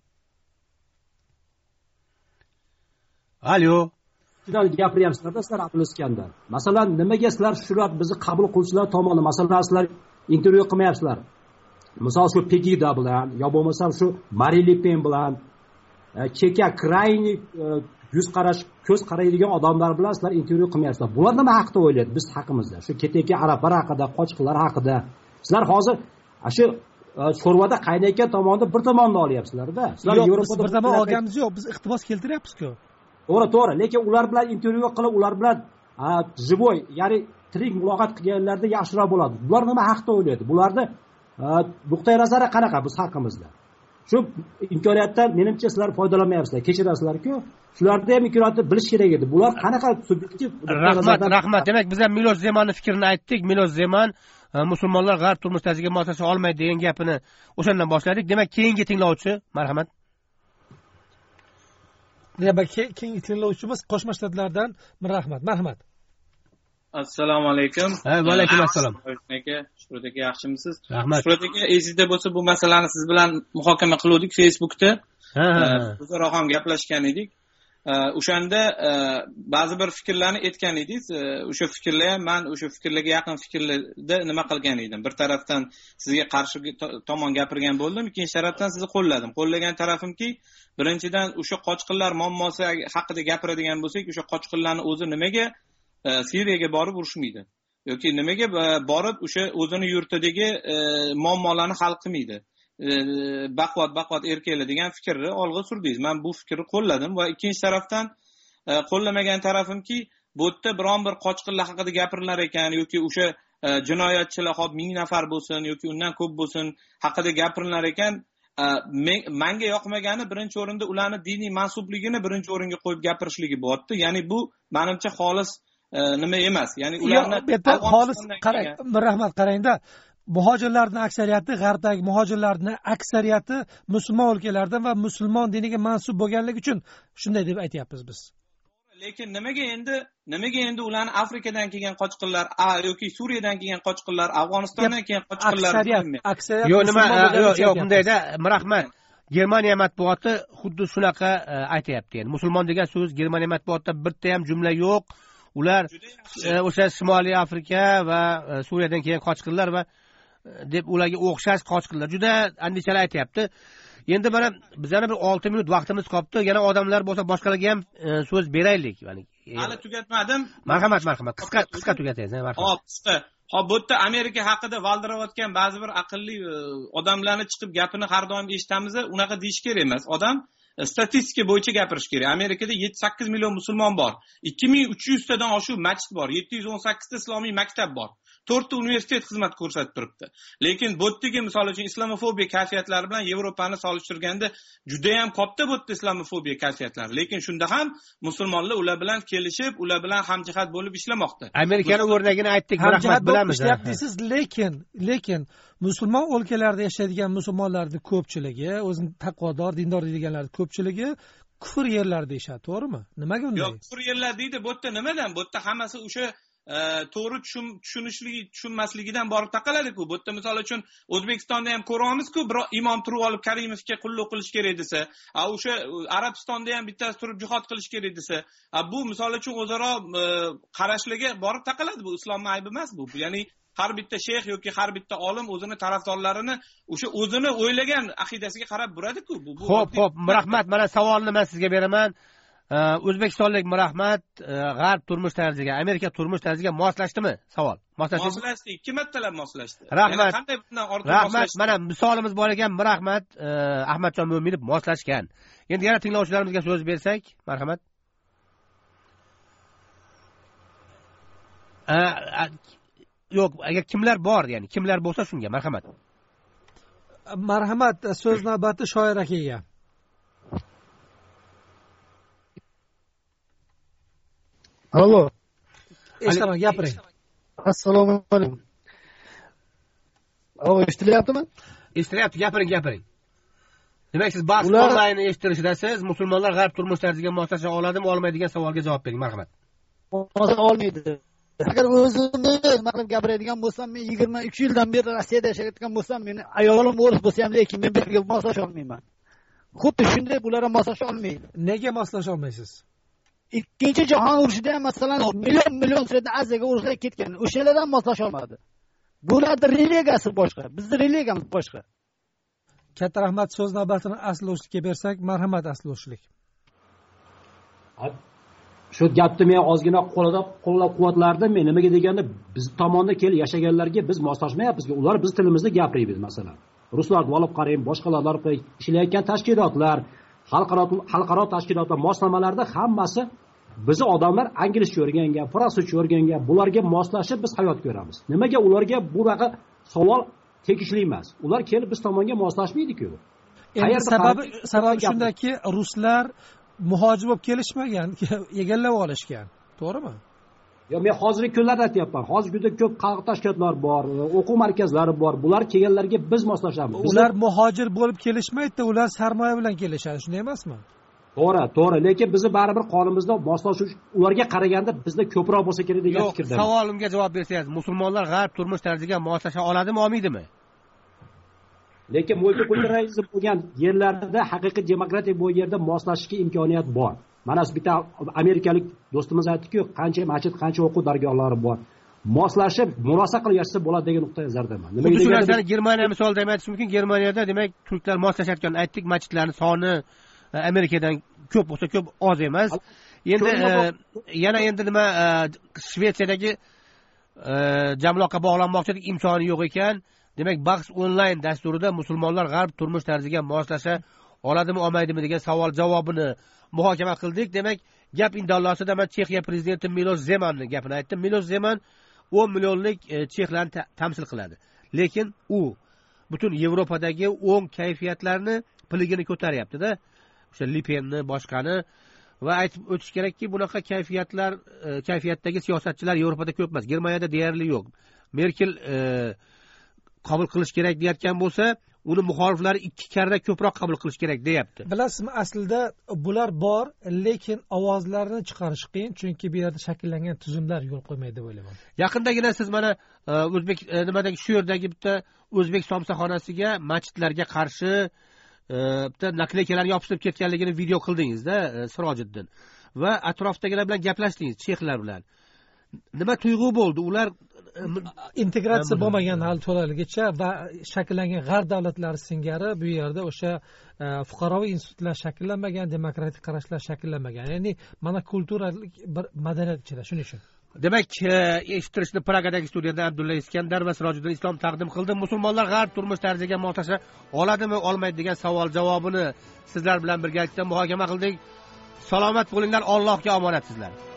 Alo. Sizlar gapiryapsizlar-da, sizlar Abdulla Iskandar. Masalan, nimaga sizlar shular bizni qabul qiluvchilar tomoni, masalan, sizlar intervyu qilmayapsizlar? Misol shu Pegida bilan, yo bo'lmasa shu Marine Le Pen bilan, cheka krayni yuz qarash, ko'z qaraydigan odamlar bilan sizlar intervyu qilmayapsizlar. Bular nima haqida o'ylaydi biz haqimizda? Shu ketayotgan arablar haqida, qochqinlar haqida. Sizlar hozir shu sho'rvada qaynayotgan tomonni bir tomonni olyapsizlar-da. Sizlar Yevropada bir tomon olganimiz yo'q, biz iqtibos keltiryapmiz-ku. To'g'ri, lekin ular bilan intervyu qilib, ular bilan живой, ya'ni tirik muloqot qilganlarda yaxshiroq bo'ladi. Bular nima haqida o'ylaydi? Bularni nuqtai nazari qanaqa biz haqimizda? Shu imkoniyatdan menimcha sizlar foydalanmayapsizlar. Kechirasizlar-ku. Shularda ham imkoniyatni bilish kerak edi. Bular qanaqa subyektiv? Rahmat. Demak, biz ham Milosh Zemanning fikrini aytdik. Milosh Zeman musulmonlar g'arb turmush tarziga moslasha olmaydi degan gapini o'shandan boshladik. Demak, keyingi tinglovchi, marhamat. Demak, keyingi tinglovchimiz Qo'shma Shtatlardan marhamat. Assalomu alaykum. Va alaykum assalom. Shuhrat aka, yaxshimisiz? Rahmat. Shuhrat aka, esingizda bo'lsa, bu masalani siz bilan muhokama qildik Facebookda. O'zaro ham gaplashgan edik. O'shanda ba'zi bir fikrlarni aytgan edingiz. O'sha fikrlar ham men o'sha fikrlarga yaqin fikrlarda nima qilgan edim. Bir tarafdan sizga qarshi tomon gapirgan bo'ldim, ikkinchi tarafdan sizni qo'lladim. Qo'llagan tarafimki, birinchidan o'sha qochqinlar muammosi haqida gapiradigan bo'lsak, o'sha qochqinlarni o'zi nimaga Siriyaga borib urushmaydi yoki nimaga borib o'sha o'zini yurtidagi muammolarni hal qilmaydi? Baquvvat erkaklar degan fikrni olg'a surdingiz. Men bu fikrni qo'lladim va ikkinchi tarafdan qo'llamagan tarafimki, bu yerda biron bir qochqinlar haqida gapirilar ekan yoki o'sha jinoyatchilar hop 1000 nafar bo'lsin yoki undan ko'p bo'lsin haqida gapirilar ekan. Menga yoqmagani birinchi o'rinda ularni diniy mansubligini birinchi o'ringa qo'yib gapirishligi bo'lyapti. Ya'ni bu menimcha xolis nima emas. Ya'ni ularni xolis qarang, rahmat qarangda. Muhojirlarning aksariyati, g'arbdagi muhojirlarning aksariyati musulmon o'lkalardan va musulmon diniga mansub bo'lganligi uchun shunday deb aytyapmiz biz. Lekin nimaga endi ularni Afrikadan kelgan qochqinlar yoki Suriyadan kelgan qochqinlar, Afg'onistondan kelgan qochqinlar aksariyat yo'q bundayda, rahmat. Germaniya matbuoti xuddi shunaqa aytayapti. Ya'ni musulmon degan so'z Germaniya matbuotida bitta ham jumla yo'q. Ular o'sha Shimoliy Afrika va Suriyadan kelgan qochqinlar va deb ularga o'xshash qochqinlar juda andishalar aytayapti. Endi mana bizlarning bir 6 minut vaqtimiz qolibdi. Yana odamlar bo'lsa boshqalarga ham so'z beraylik. Hali tugatmadim. Marhamat. Qisqa tugating, marhamat. Qisqa. hop bu yerda Amerika haqida valdirayotgan ba'zi bir aqlli odamlarni chiqib gapini har doim eshitamiz, unaqa deyish kerak emas. Odam statistika bo'yicha gapirish kerak. Amerikada 7-8 million musulmon bor. 2300 tadan oshiq masjid bor. 718 ta islomiy maktab bor. 4 ta universitet xizmat ko'rsatib turibdi. Lekin bu yerdagi misol uchun islamofobiya kayfiyatlari bilan Yevropani solishtirganda juda ham katta bu yerda islamofobiya kayfiyatlari. Lekin shunda ham musulmonlar ular bilan kelishib, ular bilan hamjihat bo'lib ishlamoqda. Amerikaning o'rnagini aytdik, rahmat bilamiz. Ishlayapsiz, lekin musulmon o'lkalarda yashaydigan musulmonlarning ko'pchiligi, o'zini taqvodor, dindor deydiganlar ko'pchiligi kufr yerlarda yashaydi, to'g'rimi? Nimaga unday? Yo'q, kufr yerlar deydi, bu yerda nimadan? Bu yerda hammasi o'sha to'g'ri tushunmasligidan borib taqaladi-ku. Bu yerda misol uchun O'zbekistonda ham ko'ramiz-ku, bir imom turib olib Karimovga qulluq qilish kerak desa, o'sha Arabistonda ham bittasi turib jihad qilish kerak desa, bu misol uchun o'zaro qarashlarga borib taqaladi. Bu islomning aybi emas bu. Ya'ni har bitta shayx yoki har bitta olim o'zini tarafdorlarini o'sha o'zini o'ylagan aqidasiga qarab buradi-ku. Xo'p, rahmat. Mana savolni men sizga beraman. O'zbekistonlik Rahmat g'arb turmush tarziga, Amerika turmush tarziga moslashdimi? Savol. Moslashdi, 2 martalab moslashdi. Rahmat. Qanday bundan ortiq moslashdi? Mana misolimiz bor ekan, Rahmat Ahmadjon Mo'minov moslashgan. Endi yana tinglovchilarimizga so'z bersak, marhamat. Yo'q, agar kimlar bor, ya'ni kimlar bo'lsa shunga marhamat. Marhamat, so'z navbati shoir akaga. Alo. Eshitaman, gapiring. Assalomu alaykum. Eshitilyaptimi? Eshitilyapti, gapiring. Demak, siz bahs onlayn eshittirishidasiz. Musulmonlar g'arb turmush tarziga moslasha oladimi, olmaydi degan savolga javob bering, marhamat. Moslasha olmaydi. Agar o'zimni ma'lum gapiradigan bo'lsam, men 23 yildan beri Rossiyada yashayotgan bo'lsam, meni ayolim o'ris bo'lsa ham, lekin men birga moslasha olmayman. Xuddi shunday bular ham moslasha olmaydi. Nega moslasha olmaysiz? Ikkinchi jahon urushida ham masalan million sirada Aziyaga urushlar ketgan. O'shalar ham moslasha olmadi. Bularning religiyasi boshqa, bizning religiyamiz boshqa. Katta rahmat. So'z navbatini asl o'shlikka bersak, marhamat asl o'shlik. Shu gapni men ozgina qo'llab-quvvatlardim. Men nimaga deganda, biz tomonda kelib yashaganlarga biz moslashmayapmiz. Ular biz tilimizda gapiraydi masalan. Ruslarni olib qarang, boshqalar ishlayotgan tashkilotlar, xalqaro tashkilotlar moslamalarda hammasi bizni odamlar inglizcha o'rgangan, fransuzcha o'rgangan, bularga moslashib biz hayot ko'ramiz. Nimaga ularga bunaqa savol tegishli emas? Ular kelib biz tomonga moslashmaydi-ku. Endi sababi shundaki, ruslar muhojir bo'lib kelishmagan, egallab olishgan. To'g'rimi? Yo, men hozirgi kunlarda aytyapman. Hozirgi kunda ko'p xalq tashkilotlari bor, o'quv markazlari bor. Bular kelganlarga biz moslashamiz. Ular muhojir bo'lib kelishmaydi, ular sarmoya bilan kelishadi, shunday emasmi? To'g'ri, lekin bizni baribir qonimizda moslashuv ularga qaraganda bizda ko'proq bo'lsa kerak degan fikrdaman. Savolimga javob bersangiz, musulmonlar g'arb turmush tarziga moslasha oladimi, olmaydimi? Lekin multikulturalizm bo'lgan yerlarda haqiqiy demokratiya bo'lgan yerda moslashishga imkoniyat bor. Mana bitta amerikalik do'stimiz aytdi-ku, qancha masjid, qancha o'quv dargohlari bor. Moslashib, murosa qilib yashasa bo'ladi degan nuqtai nazardaman. Nima shu narsani Germaniya misolida ham aytish mumkin. Germaniyada demak turklar moslashayotgan aytdik, masjidlarning soni Amerikadan ko'p bo'lsa ko'p oz emas. Endi yana nima Shvetsiyadagi jamloqqa bog'lanmoqchilik imkoni yo'q ekan. Demak, bahs onlayn dasturida musulmonlar g'arb turmush tarziga moslasha oladimi, olmaydimi degan savol javobini muhokama qildik. Demak, gap indallosida men Chexiya prezidenti Milosh Zemanning gapini aytdim. Milosh Zeman 10 millionlik chexlarni tamsil qiladi. Lekin u butun Yevropadagi 10 kayfiyatlarni piligini ko'taryapti-da. O'sha Le Penni, boshqani va aytib o'tish kerakki, bunaqa kayfiyatdagi siyosatchilar Yevropada ko'p emas. Germaniyada deyarli yo'q. Merkel qabul qilish kerak deyotgan bo'lsa, uni muxoliflari 2 karra ko'proq qabul qilish kerak deyapti. Bilasizmi, aslida bular bor, lekin ovozlarini chiqarish qiyin, chunki bu yerda shakllangan tuzumlar yo'l qo'ymaydi deb o'ylayman. Yaqindagina siz mana o'zbek nimadagi shu yerdagi bitta o'zbek somsaxonasiga, masjidlarga qarshi bitta nakleykalar yopishtirib ketganligini video qildingiz-da, Sirojiddin. Va atrofdagilar bilan gaplashdingiz, chexlar bilan. Nima tuyg'u bo'ldi? Ular integratsiya bo'lmagan hali to'laligicha va shakllangan g'arb davlatlari singari bu yerda o'sha fuqaroviy institutlar shakllanmagan, demokratik qarashlar shakllanmagan. Ya'ni monokulturalik bir madaniyat ichida, shuning uchun. demak eshittirishni Pragadagi studiyada Abdulla Iskandar va Sirojiddin Islom taqdim qildi. Musulmonlar g'arb turmush tarziga moslasha oladimi olmaydi degan savol javobini sizlar bilan birgalikda muhokama qildik. Salomat bo'linglar, Allohga omonatsizlar.